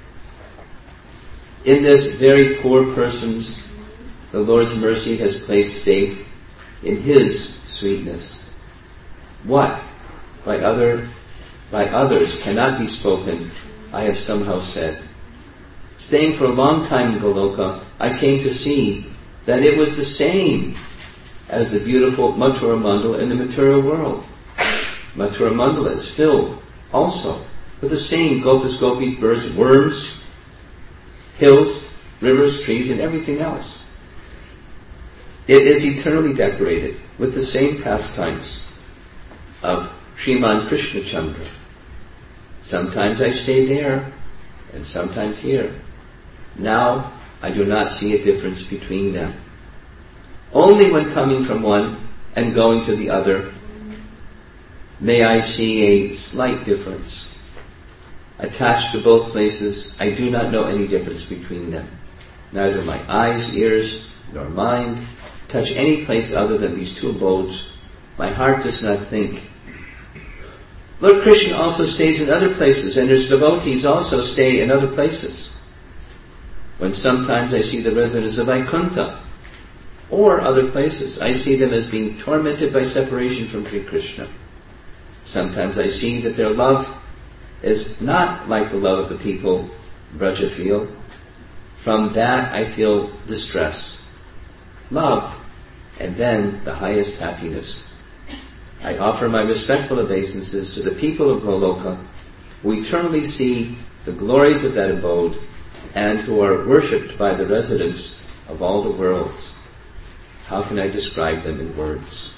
In this very poor person's, the Lord's mercy has placed faith in His sweetness. What by others cannot be spoken, I have somehow said. Staying for a long time in Goloka, I came to see that it was the same as the beautiful Mathura Mandala in the material world. Mathura Mandala is filled also with the same gopas, gopis, birds, worms, hills, rivers, trees, and everything else. It is eternally decorated with the same pastimes of Sriman Krishna Chandra. Sometimes I stay there, and sometimes here. Now I do not see a difference between them. Only when coming from one and going to the other may I see a slight difference. Attached to both places, I do not know any difference between them. Neither my eyes, ears, nor mind touch any place other than these two abodes. My heart does not think. Lord Krishna also stays in other places, and His devotees also stay in other places. When sometimes I see the residents of Vaikuntha or other places, I see them as being tormented by separation from Sri Krishna. Sometimes I see that their love is not like the love of the people Braja feel. From that I feel distress, love, and then the highest happiness. I offer my respectful obeisances to the people of Goloka, who eternally see the glories of that abode and who are worshipped by the residents of all the worlds. How can I describe them in words?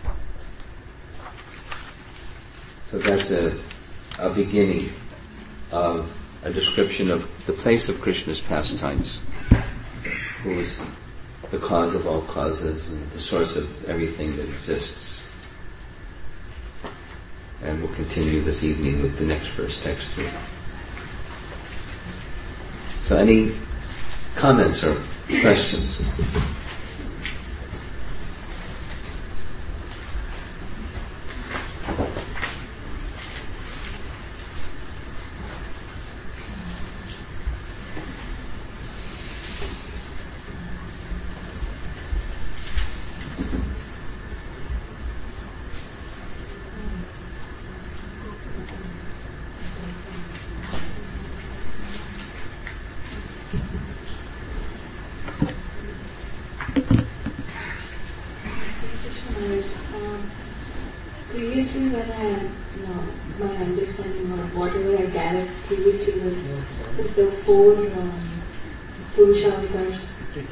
So that's a beginning of a description of the place of Krishna's pastimes, who is the cause of all causes and the source of everything that exists. And we'll continue this evening with the next verse, text 3. So any comments or questions? Previously, when my understanding of whatever I gathered previously was that the four Purusha avatars,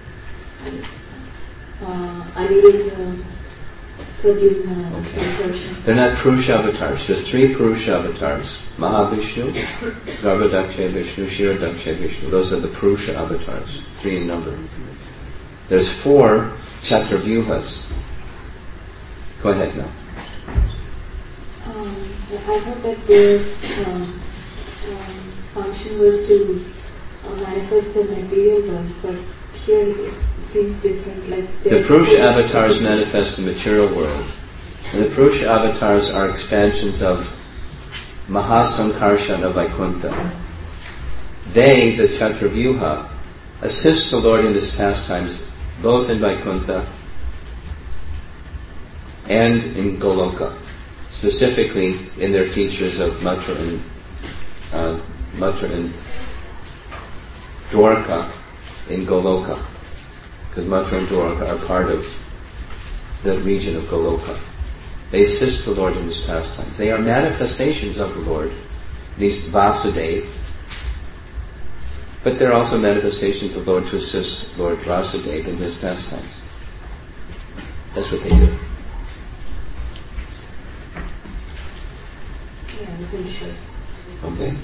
Aniruddha, Pradyumna, Sankarshan. They're not Purusha avatars. There's 3 Purusha avatars. Mahavishnu, Garbhodaksha Vishnu, Kshirodaksha Vishnu. Those are the Purusha avatars, 3 in number. There's 4 Chaturvyuhas. Go ahead now. I heard that their function was to manifest the material world, but here it seems different. Like the Purusha avatars manifest the material world, and the Purusha avatars are expansions of Mahasankarsana Vaikuntha. They, the Chaturvyuha, assist the Lord in His pastimes, both in Vaikuntha and in Goloka, specifically in their features of Mathura and Dwarka in Goloka, because Mathura and Dwarka are part of the region of Goloka. They assist the Lord in His pastimes. They are manifestations of the Lord, these Vasudeva, but they're also manifestations of the Lord to assist Lord Vasudeva in His pastimes. That's what they do. Yeah, I wasn't sure. Okay.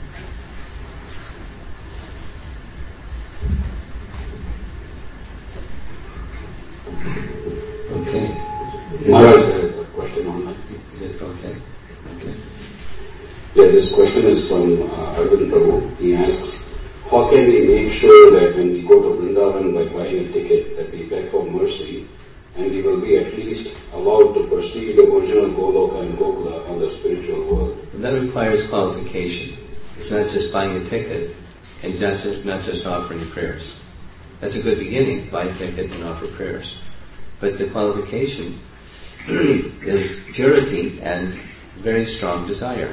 Okay. Maharaj, a question online. Okay. Yeah, this question is from Arvind Prabhu. He asks, how can we make sure that when we go to Vrindavan by buying a ticket that we beg for mercy and we will be at least allowed to perceive the original Goloka and Gokula on the spiritual world? And that requires qualification. It's not just buying a ticket and not just offering prayers. That's a good beginning, buy a ticket and offer prayers. But the qualification is purity and very strong desire.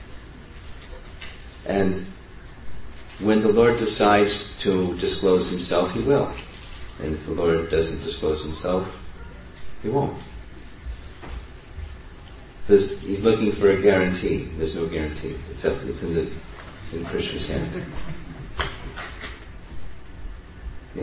And when the Lord decides to disclose Himself, He will. And if the Lord doesn't disclose Himself, He won't. He's looking for a guarantee. There's no guarantee, except it's in Krishna's hand. Yes.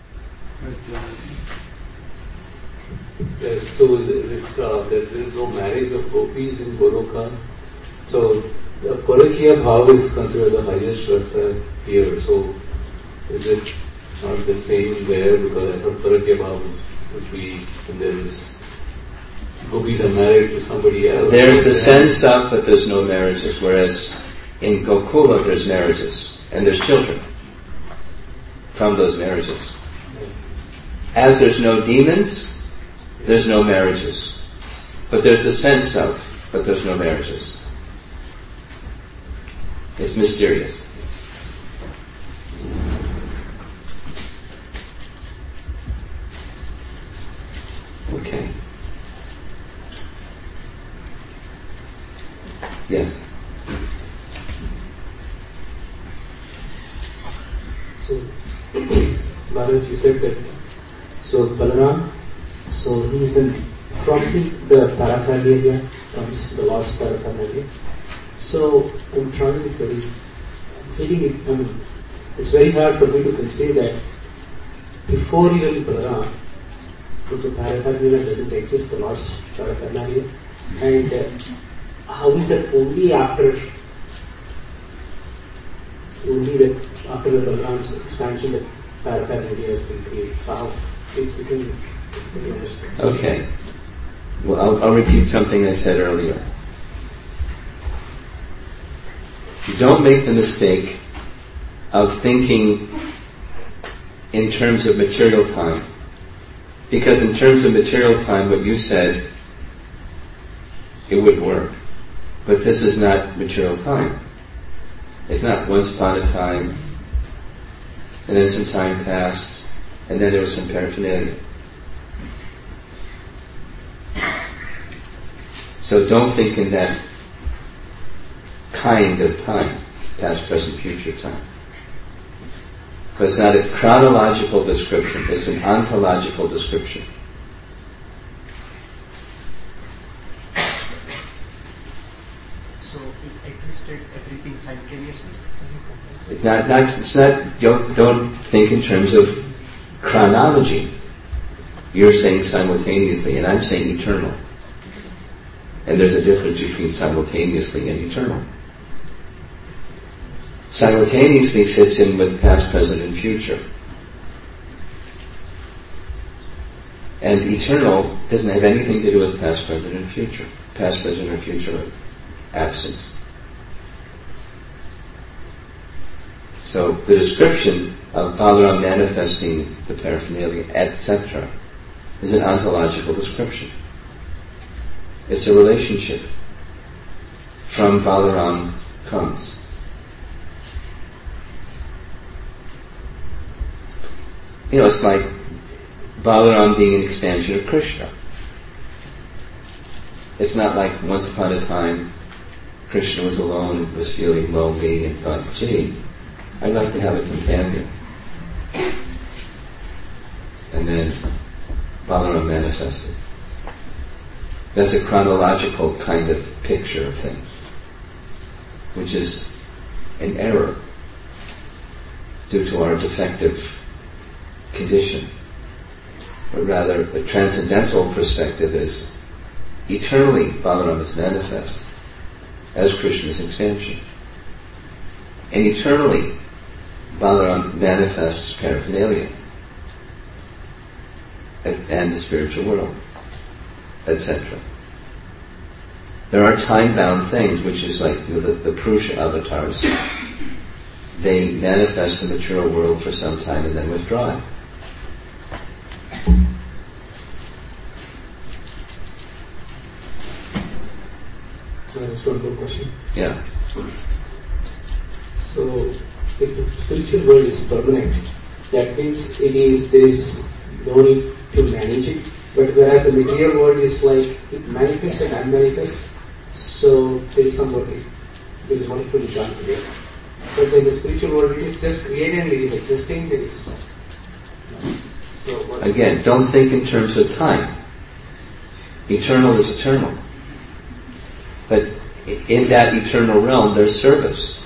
Yes, so there is no marriage of gopis in Goloka. So the Parakya Bhav is considered the highest rasa here. So is it not the same there? Because I thought Parakya Bhav would be when there is gopis are married to somebody else. There's the sense of, but there's no marriages. Whereas in Gokula there's marriages and there's children from those marriages. As there's no demons, there's no marriages. But there's the sense of, but there's no marriages. It's mysterious. Okay. Yes. So, Maharaj, you said that, so Balaram, so he is from the paraphernalia, from the lost paraphernalia. So, I'm trying to it's very hard for me to conceive that before even Balaram, if the paraphernalia doesn't exist, the lost paraphernalia, and how is that only after the Balaram's expansion that paraphernalia has been created? So how it's becoming very interesting. Okay. Well, I'll repeat something I said earlier. You don't make the mistake of thinking in terms of material time. Because in terms of material time, what you said, it would work. But this is not material time. It's not once upon a time, and then some time passed, and then there was some paraphernalia. So don't think in that kind of time, past, present, future time. But it's not a chronological description, it's an ontological description. simultaneously? Don't think in terms of chronology. You're saying simultaneously, and I'm saying eternal. And there's a difference between simultaneously and eternal. Simultaneously fits in with past, present, and future. And eternal doesn't have anything to do with past, present, and future. Past, present, or future are absent. So the description of Balaram manifesting the paraphernalia, etc., is an ontological description. It's a relationship. From Balaram comes. It's like Balaram being an expansion of Krishna. It's not like once upon a time Krishna was alone and was feeling lonely and thought, gee, I'd like to have a companion. And then Balaram manifested. That's a chronological kind of picture of things, which is an error due to our defective condition. But rather, the transcendental perspective is eternally Balaram is manifest as Krishna's expansion. And eternally Balaram manifests paraphernalia and the spiritual world, etc. There are time-bound things, which is like the Purusha avatars. They manifest the material world for some time and then withdraw it. Just one more question. Yeah. So, if the spiritual world is permanent, that means there is no need to manage it. But whereas the material world is like it manifests and unmanifests, so there is some work. There is work to be done today. But then the spiritual world, it is just created and it is existing. There is. Again, don't think in terms of time. Eternal is eternal. But in that eternal realm, there's service,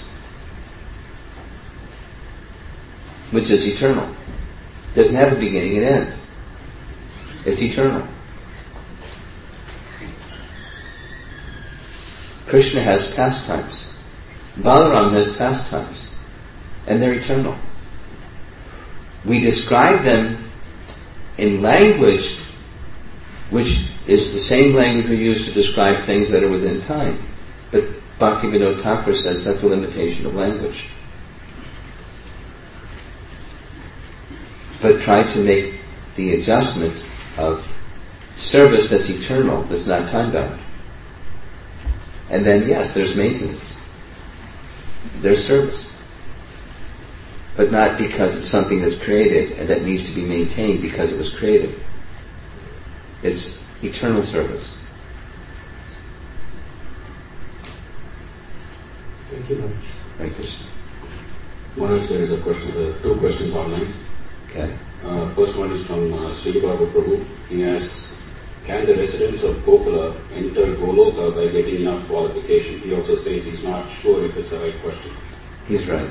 which is eternal. It doesn't have a beginning and end. It's eternal. Krishna has pastimes. Balaram has pastimes. And they're eternal. We describe them in language which is the same language we use to describe things that are within time. But Bhaktivinoda Thakur says that's a limitation of language. But try to make the adjustment of service that's eternal, that's not time-bound. And then, yes, there's maintenance. There's service. But not because it's something that's created and that needs to be maintained because it was created. It's eternal service. Thank you very much. Hare Krishna. Maharaj, there is a question, two questions online. Okay. First one is from Sri Baba Prabhu. He asks, can the residents of Gokula enter Goloka by getting enough qualification? He also says he's not sure if it's the right question. He's right.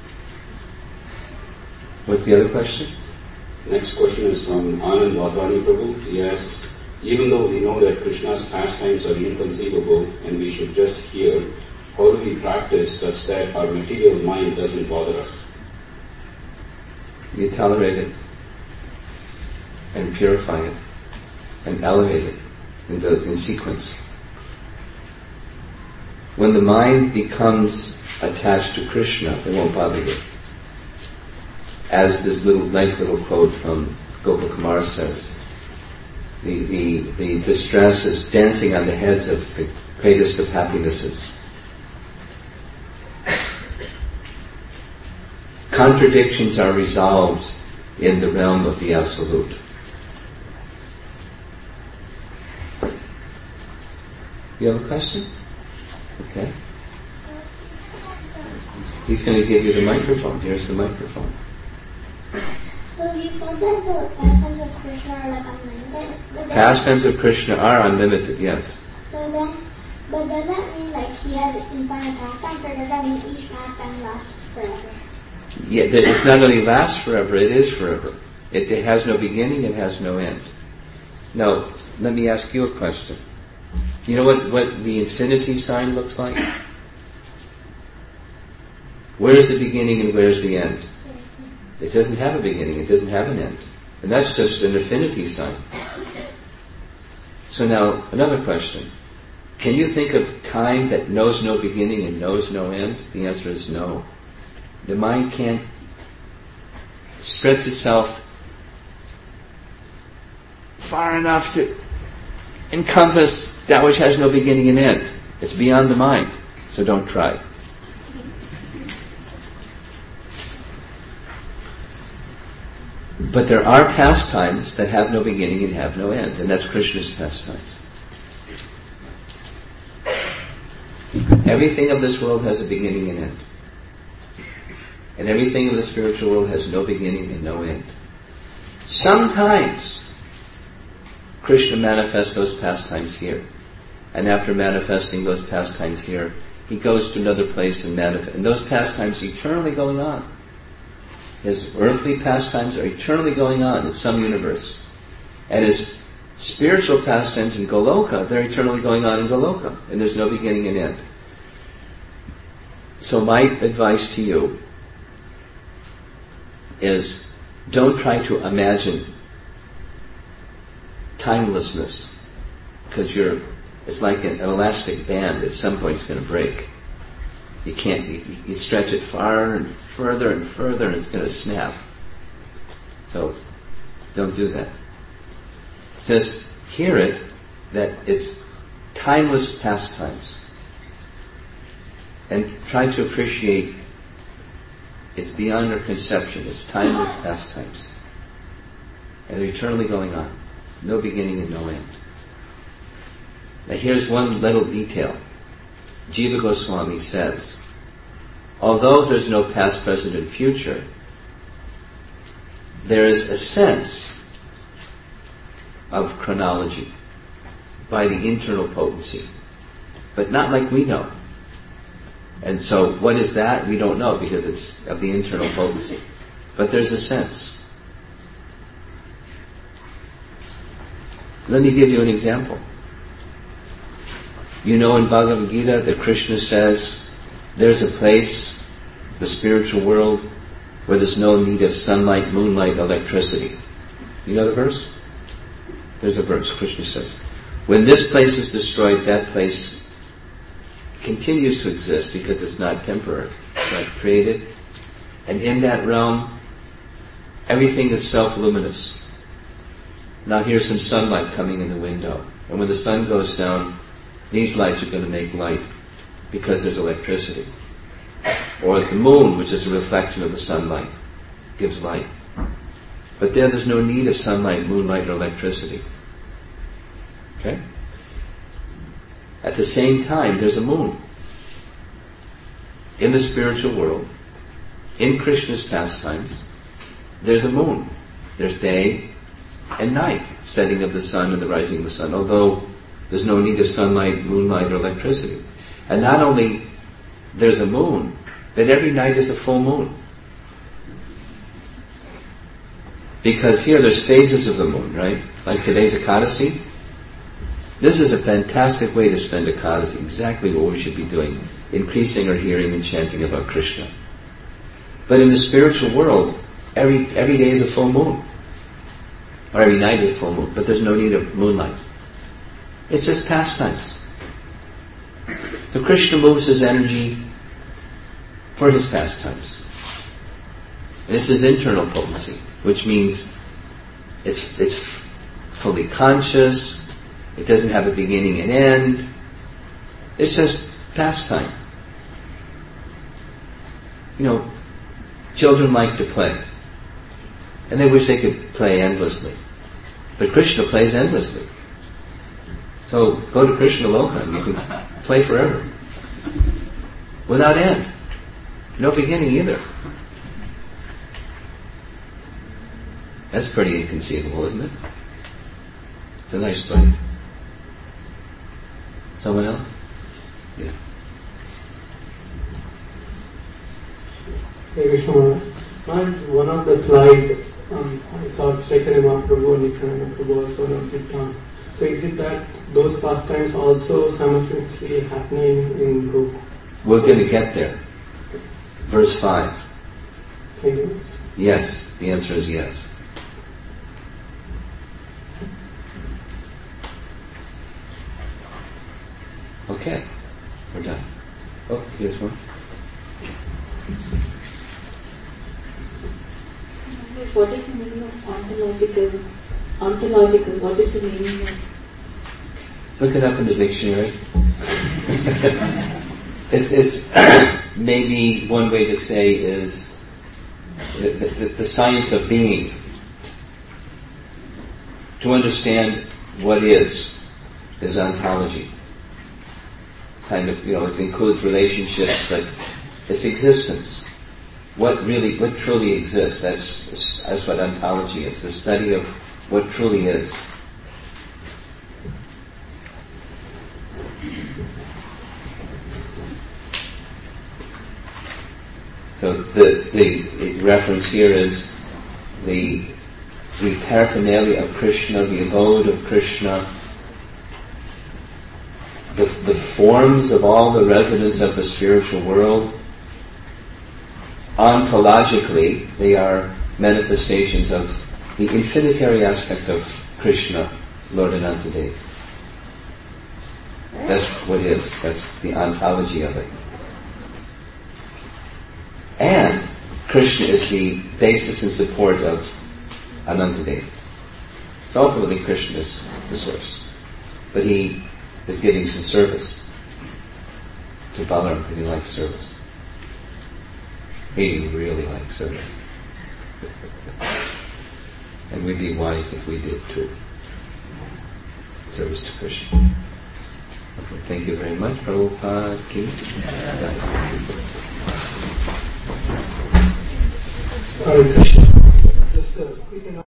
What's the other question? Next question is from Anand Wadhwani Prabhu. He asks, even though we know that Krishna's pastimes are inconceivable and we should just hear, how do we practice such that our material mind doesn't bother us? You tolerate it and purify it and elevate it in sequence. When the mind becomes attached to Krishna, it won't bother you. As this nice little quote from Gopal Kumar says, the distress is dancing on the heads of the greatest of happinesses. Contradictions are resolved in the realm of the Absolute. You have a question? Okay. He's going to give you the microphone. Here's the microphone. So you said that the pastimes of Krishna are like unlimited. Pastimes of Krishna are unlimited, yes. So then, But does that mean like he has infinite pastimes, or does that mean each pastime lasts forever? Yeah, it's not only lasts forever, it is forever. It has no beginning, it has no end. Now, let me ask you a question. You know what the infinity sign looks like? Where's the beginning and where's the end? It doesn't have a beginning, it doesn't have an end. And that's just an infinity sign. So now, another question. Can you think of time that knows no beginning and knows no end? The answer is no. The mind can't stretch itself far enough to encompass that which has no beginning and end. It's beyond the mind, so don't try. But there are pastimes that have no beginning and have no end, and that's Krishna's pastimes. Everything of this world has a beginning and end. And everything of the spiritual world has no beginning and no end. Sometimes Krishna manifests those pastimes here. And after manifesting those pastimes here, he goes to another place and manifests. And those pastimes are eternally going on. His earthly pastimes are eternally going on in some universe. And his spiritual pastimes in Goloka, they're eternally going on in Goloka. And there's no beginning and end. So my advice to you is don't try to imagine timelessness, because it's like an elastic band. At some point it's going to break. You can't, you stretch it far and further and further and it's going to snap. So don't do that. Just hear it, that it's timeless pastimes. And try to appreciate it's beyond our conception. It's timeless pastimes. And they're eternally going on. No beginning and no end. Now here's one little detail. Jiva Goswami says, although there's no past, present, and future, there is a sense of chronology by the internal potency, but not like we know. And so what is that? We don't know because it's of the internal potency. But there's a sense. Let me give you an example. You know in Bhagavad Gita that Krishna says there's a place, the spiritual world, where there's no need of sunlight, moonlight, electricity. You know the verse? There's a verse, Krishna says. When this place is destroyed, that place continues to exist because it's not temporary. It's not created. And in that realm, everything is self-luminous. Now here's some sunlight coming in the window. And when the sun goes down, these lights are going to make light because there's electricity. Or the moon, which is a reflection of the sunlight, gives light. But there's no need of sunlight, moonlight, or electricity. Okay? At the same time, there's a moon. In the spiritual world, in Krishna's pastimes, there's a moon. There's day and night, setting of the sun and the rising of the sun, although there's no need of sunlight, moonlight, or electricity. And not only there's a moon, but every night is a full moon. Because here there's phases of the moon, right? Like today's Ekadasi. This is a fantastic way to spend Ekadasi, exactly what we should be doing, increasing our hearing and chanting about Krishna. But in the spiritual world, every day is a full moon. Or every night is a full moon, but there's no need of moonlight. It's just pastimes. So Krishna moves his energy for his pastimes. And this is internal potency, which means it's fully conscious. It doesn't have a beginning and end. It's just pastime. You know, children like to play. And they wish they could play endlessly. But Krishna plays endlessly. So go to Krishna Loka and you can play forever. Without end. No beginning either. That's pretty inconceivable, isn't it? It's a nice place. Someone else? Hare Krishna Maharaj. One of the slides, I saw Chaitanya Mahaprabhu and Nityananda Prabhu also on Kirtan. So is it that those pastimes also simultaneously happening in group? We're going to get there. Verse 5. Thank you. Yes, the answer is yes. Okay, we're done. Oh, here's one. What is the meaning of ontological? Ontological, what is the meaning of? Look it up in the dictionary. It's maybe one way to say is the science of being. To understand what is ontology. Kind of, it includes relationships, but it's existence. What truly exists. That's what ontology is. The study of what truly is. So the reference here is the paraphernalia of Krishna, the abode of Krishna, the forms of all the residents of the spiritual world. Ontologically, they are manifestations of the infinitary aspect of Krishna, Lord Anantadev. That's what it is. That's the ontology of it. And Krishna is the basis and support of Anantadev. Ultimately, Krishna is the source. But he is giving some service to Balaram because he likes service. He really likes service. And we'd be wise if we did too. Service to Krishna. Okay, thank you very much. Prabhupada ki jai. Hare Krishna. Just a quick